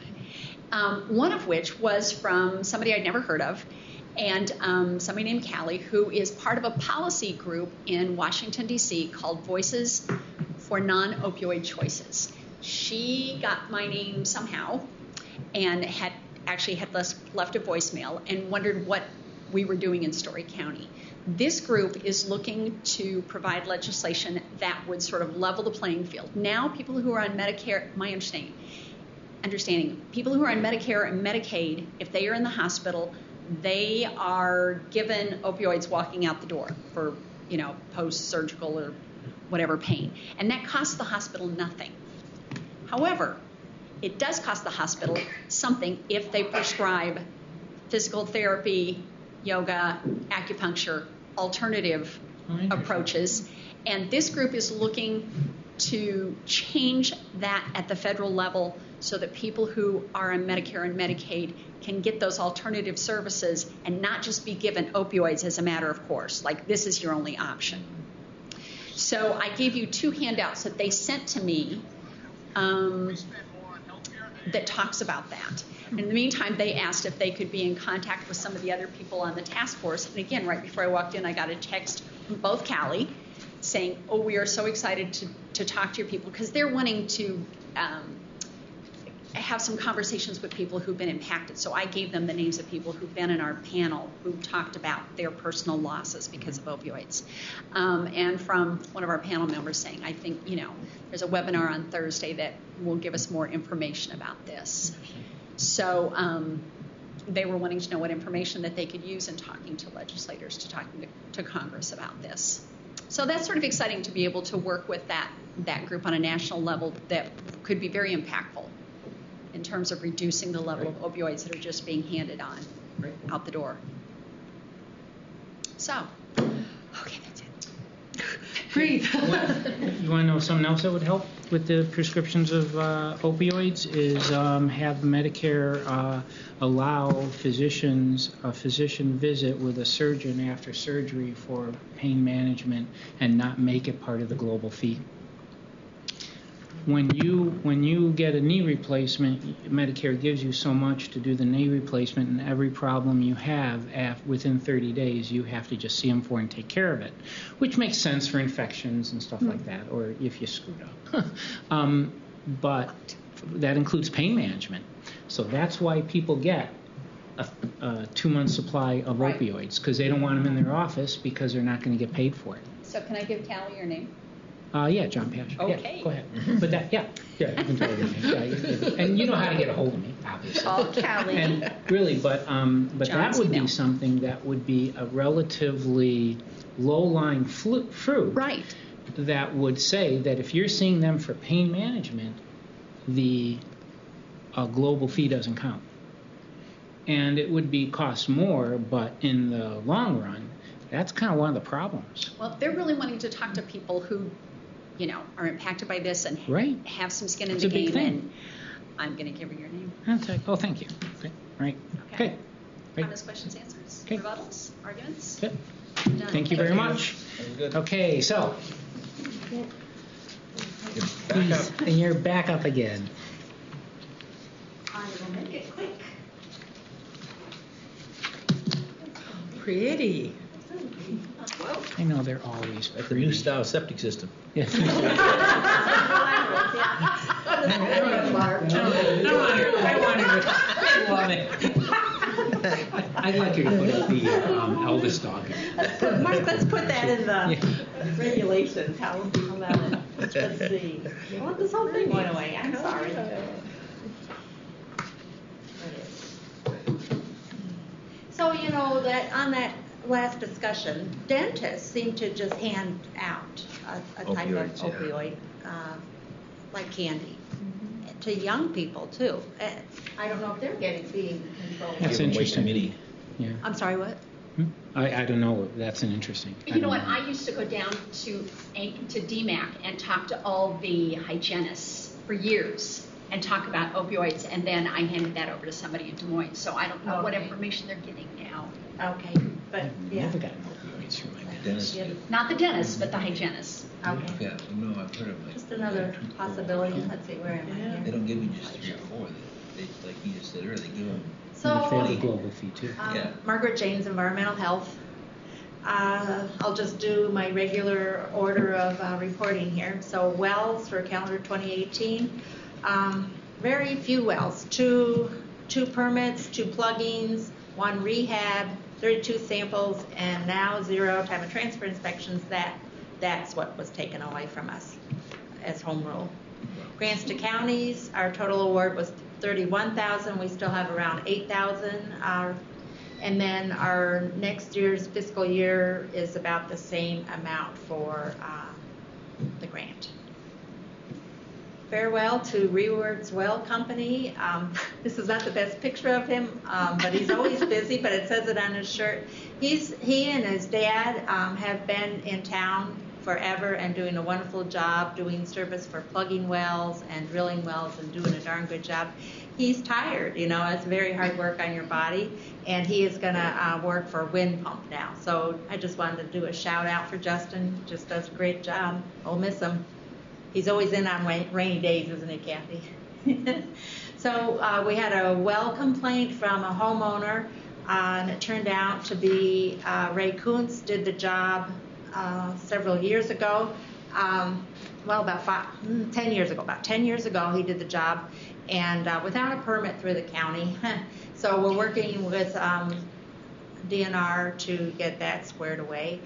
One of which was from somebody I'd never heard of, and somebody named Callie, who is part of a policy group in Washington, D.C. called Voices for Non-Opioid Choices. She got my name somehow and had left a voicemail and wondered what we were doing in Story County. This group is looking to provide legislation that would sort of level the playing field. Now, people who are on Medicare, my understanding, people who are on Medicare and Medicaid, if they are in the hospital, they are given opioids walking out the door for, post-surgical or whatever pain. And that costs the hospital nothing. However, it does cost the hospital something if they prescribe physical therapy, yoga, acupuncture, alternative approaches. And this group is looking to change that at the federal level so that people who are on Medicare and Medicaid can get those alternative services and not just be given opioids as a matter of course, like this is your only option. So I gave you 2 handouts that they sent to me that talks about that. In the meantime, they asked if they could be in contact with some of the other people on the task force. And again, right before I walked in, I got a text from both Callie saying, oh, we are so excited to talk to your people, because they're wanting to have some conversations with people who've been impacted. So I gave them the names of people who've been in our panel who talked about their personal losses because of opioids. And from one of our panel members saying, I think, there's a webinar on Thursday that will give us more information about this. So they were wanting to know what information that they could use in talking to legislators, to talking to Congress about this. So that's sort of exciting to be able to work with that group on a national level that could be very impactful in terms of reducing the level of opioids that are just being handed on out the door. So, okay, that's it. Breathe. You want to know something else that would help with the prescriptions of opioids is have Medicare allow physicians a physician visit with a surgeon after surgery for pain management and not make it part of the global fee. When you get a knee replacement, Medicare gives you so much to do the knee replacement, and every problem you have within 30 days, you have to just see them for and take care of it, which makes sense for infections and stuff like that, or if you screwed up. But that includes pain management. So that's why people get a 2-month supply of opioids, because they don't want them in their office because they're not going to get paid for it. So can I give Callie your name? Yeah, John Pash. Okay. Yeah, go ahead. But you can tell your name. And you know how to get a hold of me, obviously. Oh, Callie. And really, but that would be something that would be a relatively low-lying fruit. Right. That would say that if you're seeing them for pain management, the global fee doesn't count. and it would be cost more, but in the long run, that's kind of one of the problems. Well, if they're really wanting to talk to people who, are impacted by this and Right. have some skin in It's the a big game, thing. and I'm going to give her your name. Oh, thank you. Okay. Right. Okay. Right. Comments, questions, answers, Okay. rebuttals, arguments? Good. Done. Thank you very much. Okay, so please, and you're back up again. I will make it quick. Pretty. I know they're always Like the new style septic system. Yeah. I'd like you to put up the eldest dog. Mark, let's put that in the regulations, how that, let's see. Well, this whole thing went away, I'm sorry. So, that on that last discussion, dentists seem to just hand out a type of Opioids, yeah. opioid, like candy, to young people too. I don't know if they're being controlled. That's interesting. Yeah. I'm sorry, what? I don't know. That's an interesting. You know what? I used to go down to DMAC and talk to all the hygienists for years and talk about opioids, and then I handed that over to somebody in Des Moines. So I don't know what information they're getting now. Okay, but yeah. Never gotten opioids from my Dentist. Not the dentist, but the hygienist. Okay. Yeah, no, I've heard of Just another possibility. Let's see, where am I here? They don't give you just 3 or 4. They like you just said earlier, they give them. So, They have a global fee too. Yeah. Margaret James, Environmental Health. I'll just do my regular order of reporting here. So wells for calendar 2018, very few wells. Two permits, 2 pluggings, 1 rehab, 32 samples, and now 0 time of transfer inspections. That's what was taken away from us as home rule. Grants to counties, our total award was $31,000. We still have around $8,000. And then our next year's fiscal year is about the same amount for the grant. Farewell to Rewards Well Company. This is not the best picture of him, but he's always busy, but it says it on his shirt. He and his dad have been in town forever and doing a wonderful job doing service for plugging wells and drilling wells and doing a darn good job. He's tired, it's very hard work on your body, and he is going to work for Wind Pump now. So I just wanted to do a shout out for Justin. Just does a great job. I'll miss him. He's always in on rainy days, isn't he, Kathy? So we had a well complaint from a homeowner, and it turned out to be Ray Kuntz did the job several years ago. About 10 years ago. About 10 years ago, he did the job, and without a permit through the county. So we're working with DNR to get that squared away.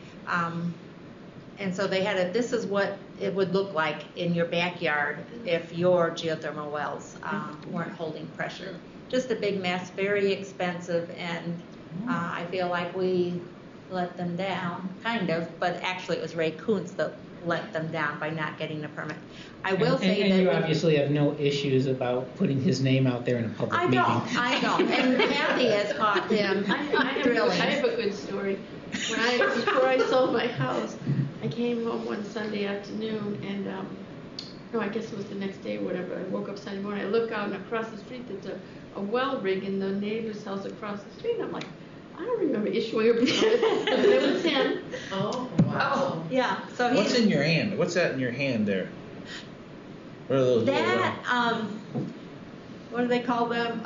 And so they had this is what it would look like in your backyard if your geothermal wells weren't holding pressure. Just a big mess, very expensive, and I feel like we let them down, kind of, but actually it was Ray Kuntz that let them down by not getting the permit. I will say and that you obviously have no issues about putting his name out there in a public meeting. I don't. And Kathy has caught him drilling. I have a good story. Before I sold my house, I came home one Sunday afternoon, and no, I guess it was the next day or whatever. I woke up Sunday morning. I look out, and across the street, there's a well rig in the neighbor's house across the street. And I'm like, I don't remember issuing a permit. But it was him. Oh, wow. Oh, yeah. So What's in your hand? What's that in your hand there? What are those? That, what do they call them?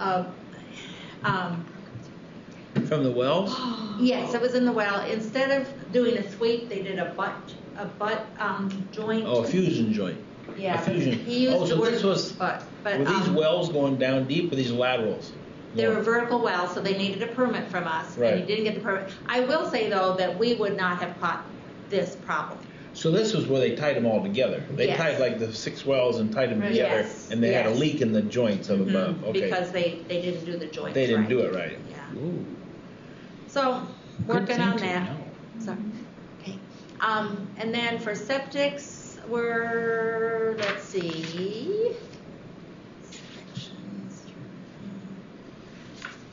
From the wells? Yes, it was in the well. Instead of doing a sweep, they did a butt joint. Oh, a fusion joint. Yeah. A fusion. He used so the word this was. butt. But, were these wells going down deep or these laterals? They were vertical wells, so they needed a permit from us, Right. and he didn't get the permit. I will say, though, that we would not have caught this problem. So this was where they tied them all together. They Yes. tied like the 6 wells and tied them Right. together, Yes, and they had a yes. leak in the joints of above. Okay. Because they didn't do the joints They didn't right. do it right. Yeah. Ooh. So, Good working thing on to that. know. Sorry. Okay. And then for septics, we're, let's see. Sections.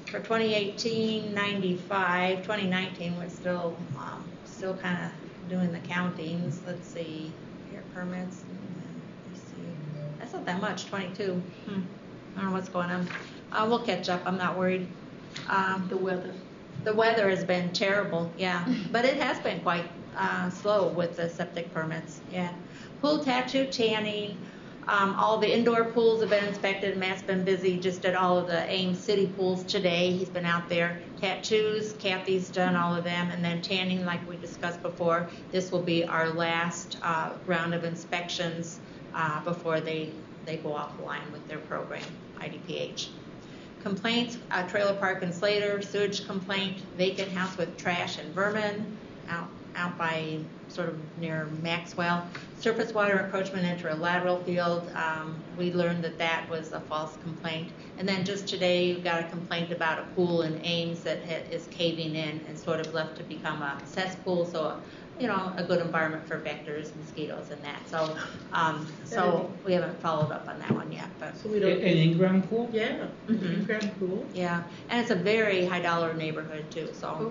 For 2018, 95. 2019, we're still kind of doing the countings. Let's see, air permits. Let's see, that's not that much. 22. I don't know what's going on. We'll catch up. I'm not worried. The weather. The weather has been terrible, yeah, but it has been quite slow with the septic permits, yeah. Pool tattoo tanning, all the indoor pools have been inspected. Matt's been busy just at all of the Ames City pools today. He's been out there. Tattoos, Kathy's done all of them, and then tanning, like we discussed before. This will be our last round of inspections before they go offline with their program, IDPH. Complaints, trailer park in Slater, sewage complaint, vacant house with trash and vermin, out by sort of near Maxwell. Surface water encroachment into a lateral field. We learned that was a false complaint. And then just today, we got a complaint about a pool in Ames that is caving in and sort of left to become a cesspool. So, a good environment for vectors, mosquitoes, and that. So we haven't followed up on that one yet. But So we don't. An in-ground pool? Yeah. In-ground pool. yeah, and it's a very high dollar neighborhood too. So,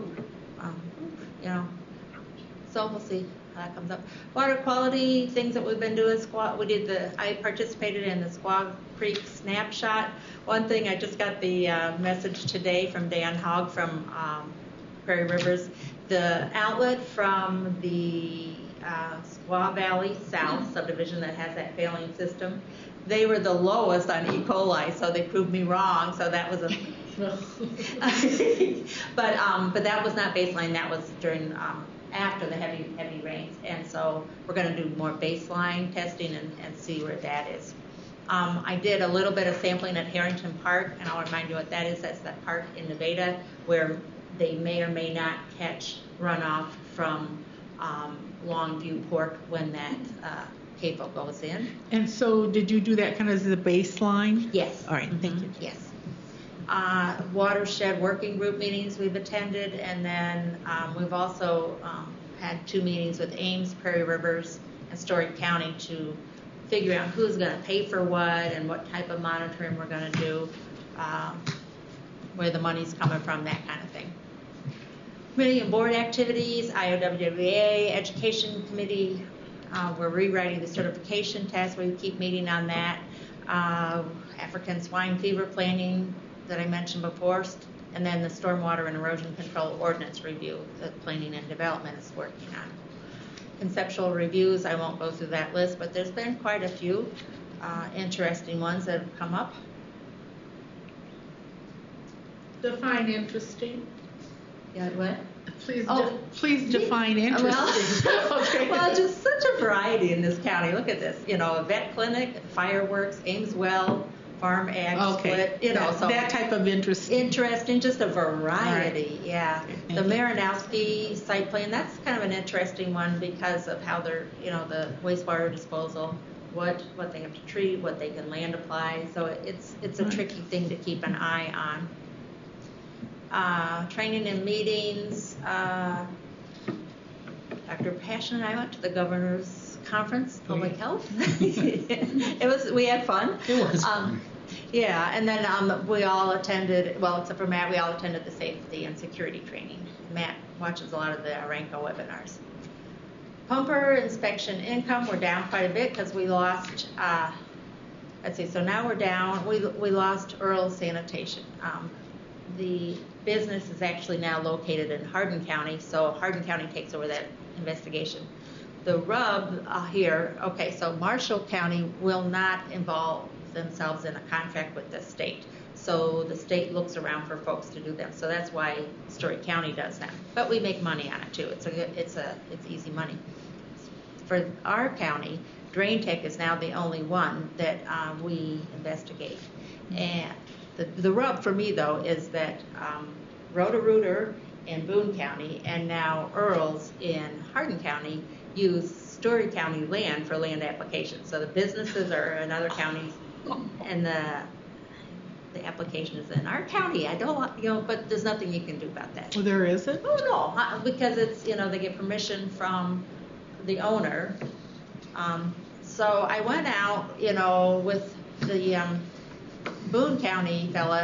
so we'll see how that comes up. Water quality things that we've been doing. I participated in the Squaw Creek snapshot. One thing, I just got the message today from Dan Hogg from Prairie Rivers. The outlet from the Squaw Valley South subdivision that has that failing system, they were the lowest on E. coli, so they proved me wrong. So that was but that was not baseline. That was during after the heavy rains, and so we're going to do more baseline testing and see where that is. I did a little bit of sampling at Harrington Park, and I'll remind you what that is. That's that park in Nevada where they may or may not catch runoff from Longview Port when that CAFO goes in. And so did you do that kind of as a baseline? Yes. All right, thank you. Yes. Watershed working group meetings we've attended, and then we've also had 2 meetings with Ames, Prairie Rivers, and Story County to figure out who's going to pay for what and what type of monitoring we're going to do, where the money's coming from, that kind of thing. Committee and board activities, IOWWA, Education Committee, we're rewriting the certification test. We keep meeting on that. African swine fever planning that I mentioned before, and then the stormwater and erosion control ordinance review that planning and development is working on. Conceptual reviews, I won't go through that list, but there's been quite a few interesting ones that have come up. Define interesting. Yeah, what? Please define interesting. Okay. Well, just such a variety in this county. Look at this. A vet clinic, fireworks, Ames Well, farm ag split. So that type of interesting. Interesting, just a variety. Right. Yeah. The Marinowski site plan. That's kind of an interesting one because of how they're, the wastewater disposal, what they have to treat, what they can land apply. So it's a tricky thing to keep an eye on. Training and meetings. Dr. Passion and I went to the governor's conference, public health. We had fun. It was fun. Yeah, and then we all attended, well, except for Matt, we all attended the safety and security training. Matt watches a lot of the Aranco webinars. Pumper inspection income, we're down quite a bit because we lost, so now we're down, we lost Earl Sanitation. The business is actually now located in Hardin County, so Hardin County takes over that investigation. The rub here, so Marshall County will not involve themselves in a contract with the state. So the state looks around for folks to do them. So that's why Story County does that. But we make money on it too. It's easy money. For our county, Drain Tech is now the only one that we investigate. And the rub for me though is that Roto-Rooter in Boone County and now Earl's in Hardin County use Story County land for land applications. So the businesses are in other counties, and the application is in our county. I don't want, but there's nothing you can do about that. Well, there isn't? Oh, no, because it's, they get permission from the owner. So I went out, with the Boone County fella,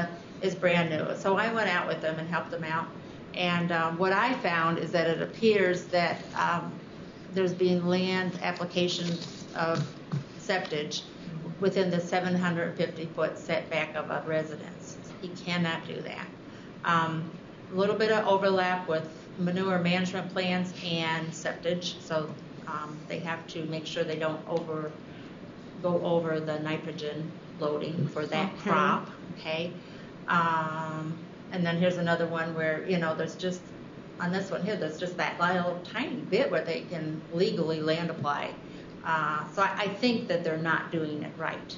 is brand new. So I went out with them and helped them out. And what I found is that it appears that there's been land applications of septage within the 750-foot setback of a residence. He cannot do that. A little bit of overlap with manure management plans and septage, so they have to make sure they don't go over the nitrogen loading for that crop. Okay. And then here's another one where, you know, there's just, on this one here, there's just that little tiny bit where they can legally land apply. So I think that they're not doing it right.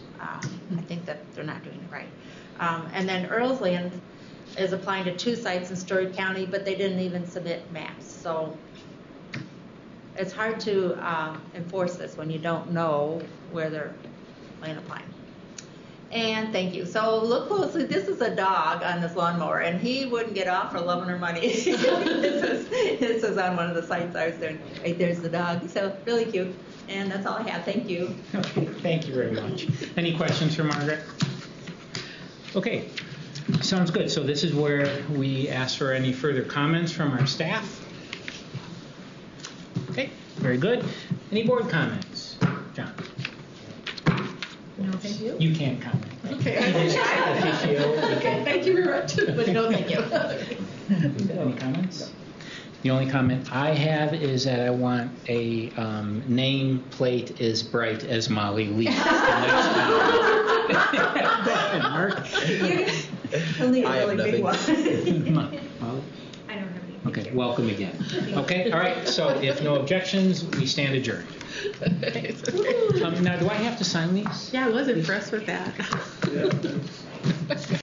And then Earl's Land is applying to 2 sites in Story County, but they didn't even submit maps. So it's hard to enforce this when you don't know where they're land applying. And thank you. So look closely. This is a dog on this lawnmower, and he wouldn't get off for loving her money. This is on one of the sites I was doing. Right there's the dog. So really cute. And that's all I have. Thank you. Okay, thank you very much. Any questions for Margaret? Okay, sounds good. So this is where we ask for any further comments from our staff. Okay, very good. Any board comments? John? No, thank you. You can't comment. Okay. Okay. Thank you very much. But no, thank you. Any comments? The only comment I have is that I want a name plate as bright as Molly Lee. Mark? I'll need a really big one. Molly? I don't have any. Okay, welcome again. Okay, all right, so if no objections, we stand adjourned. Okay. Now, do I have to sign these? Yeah, I was impressed with that.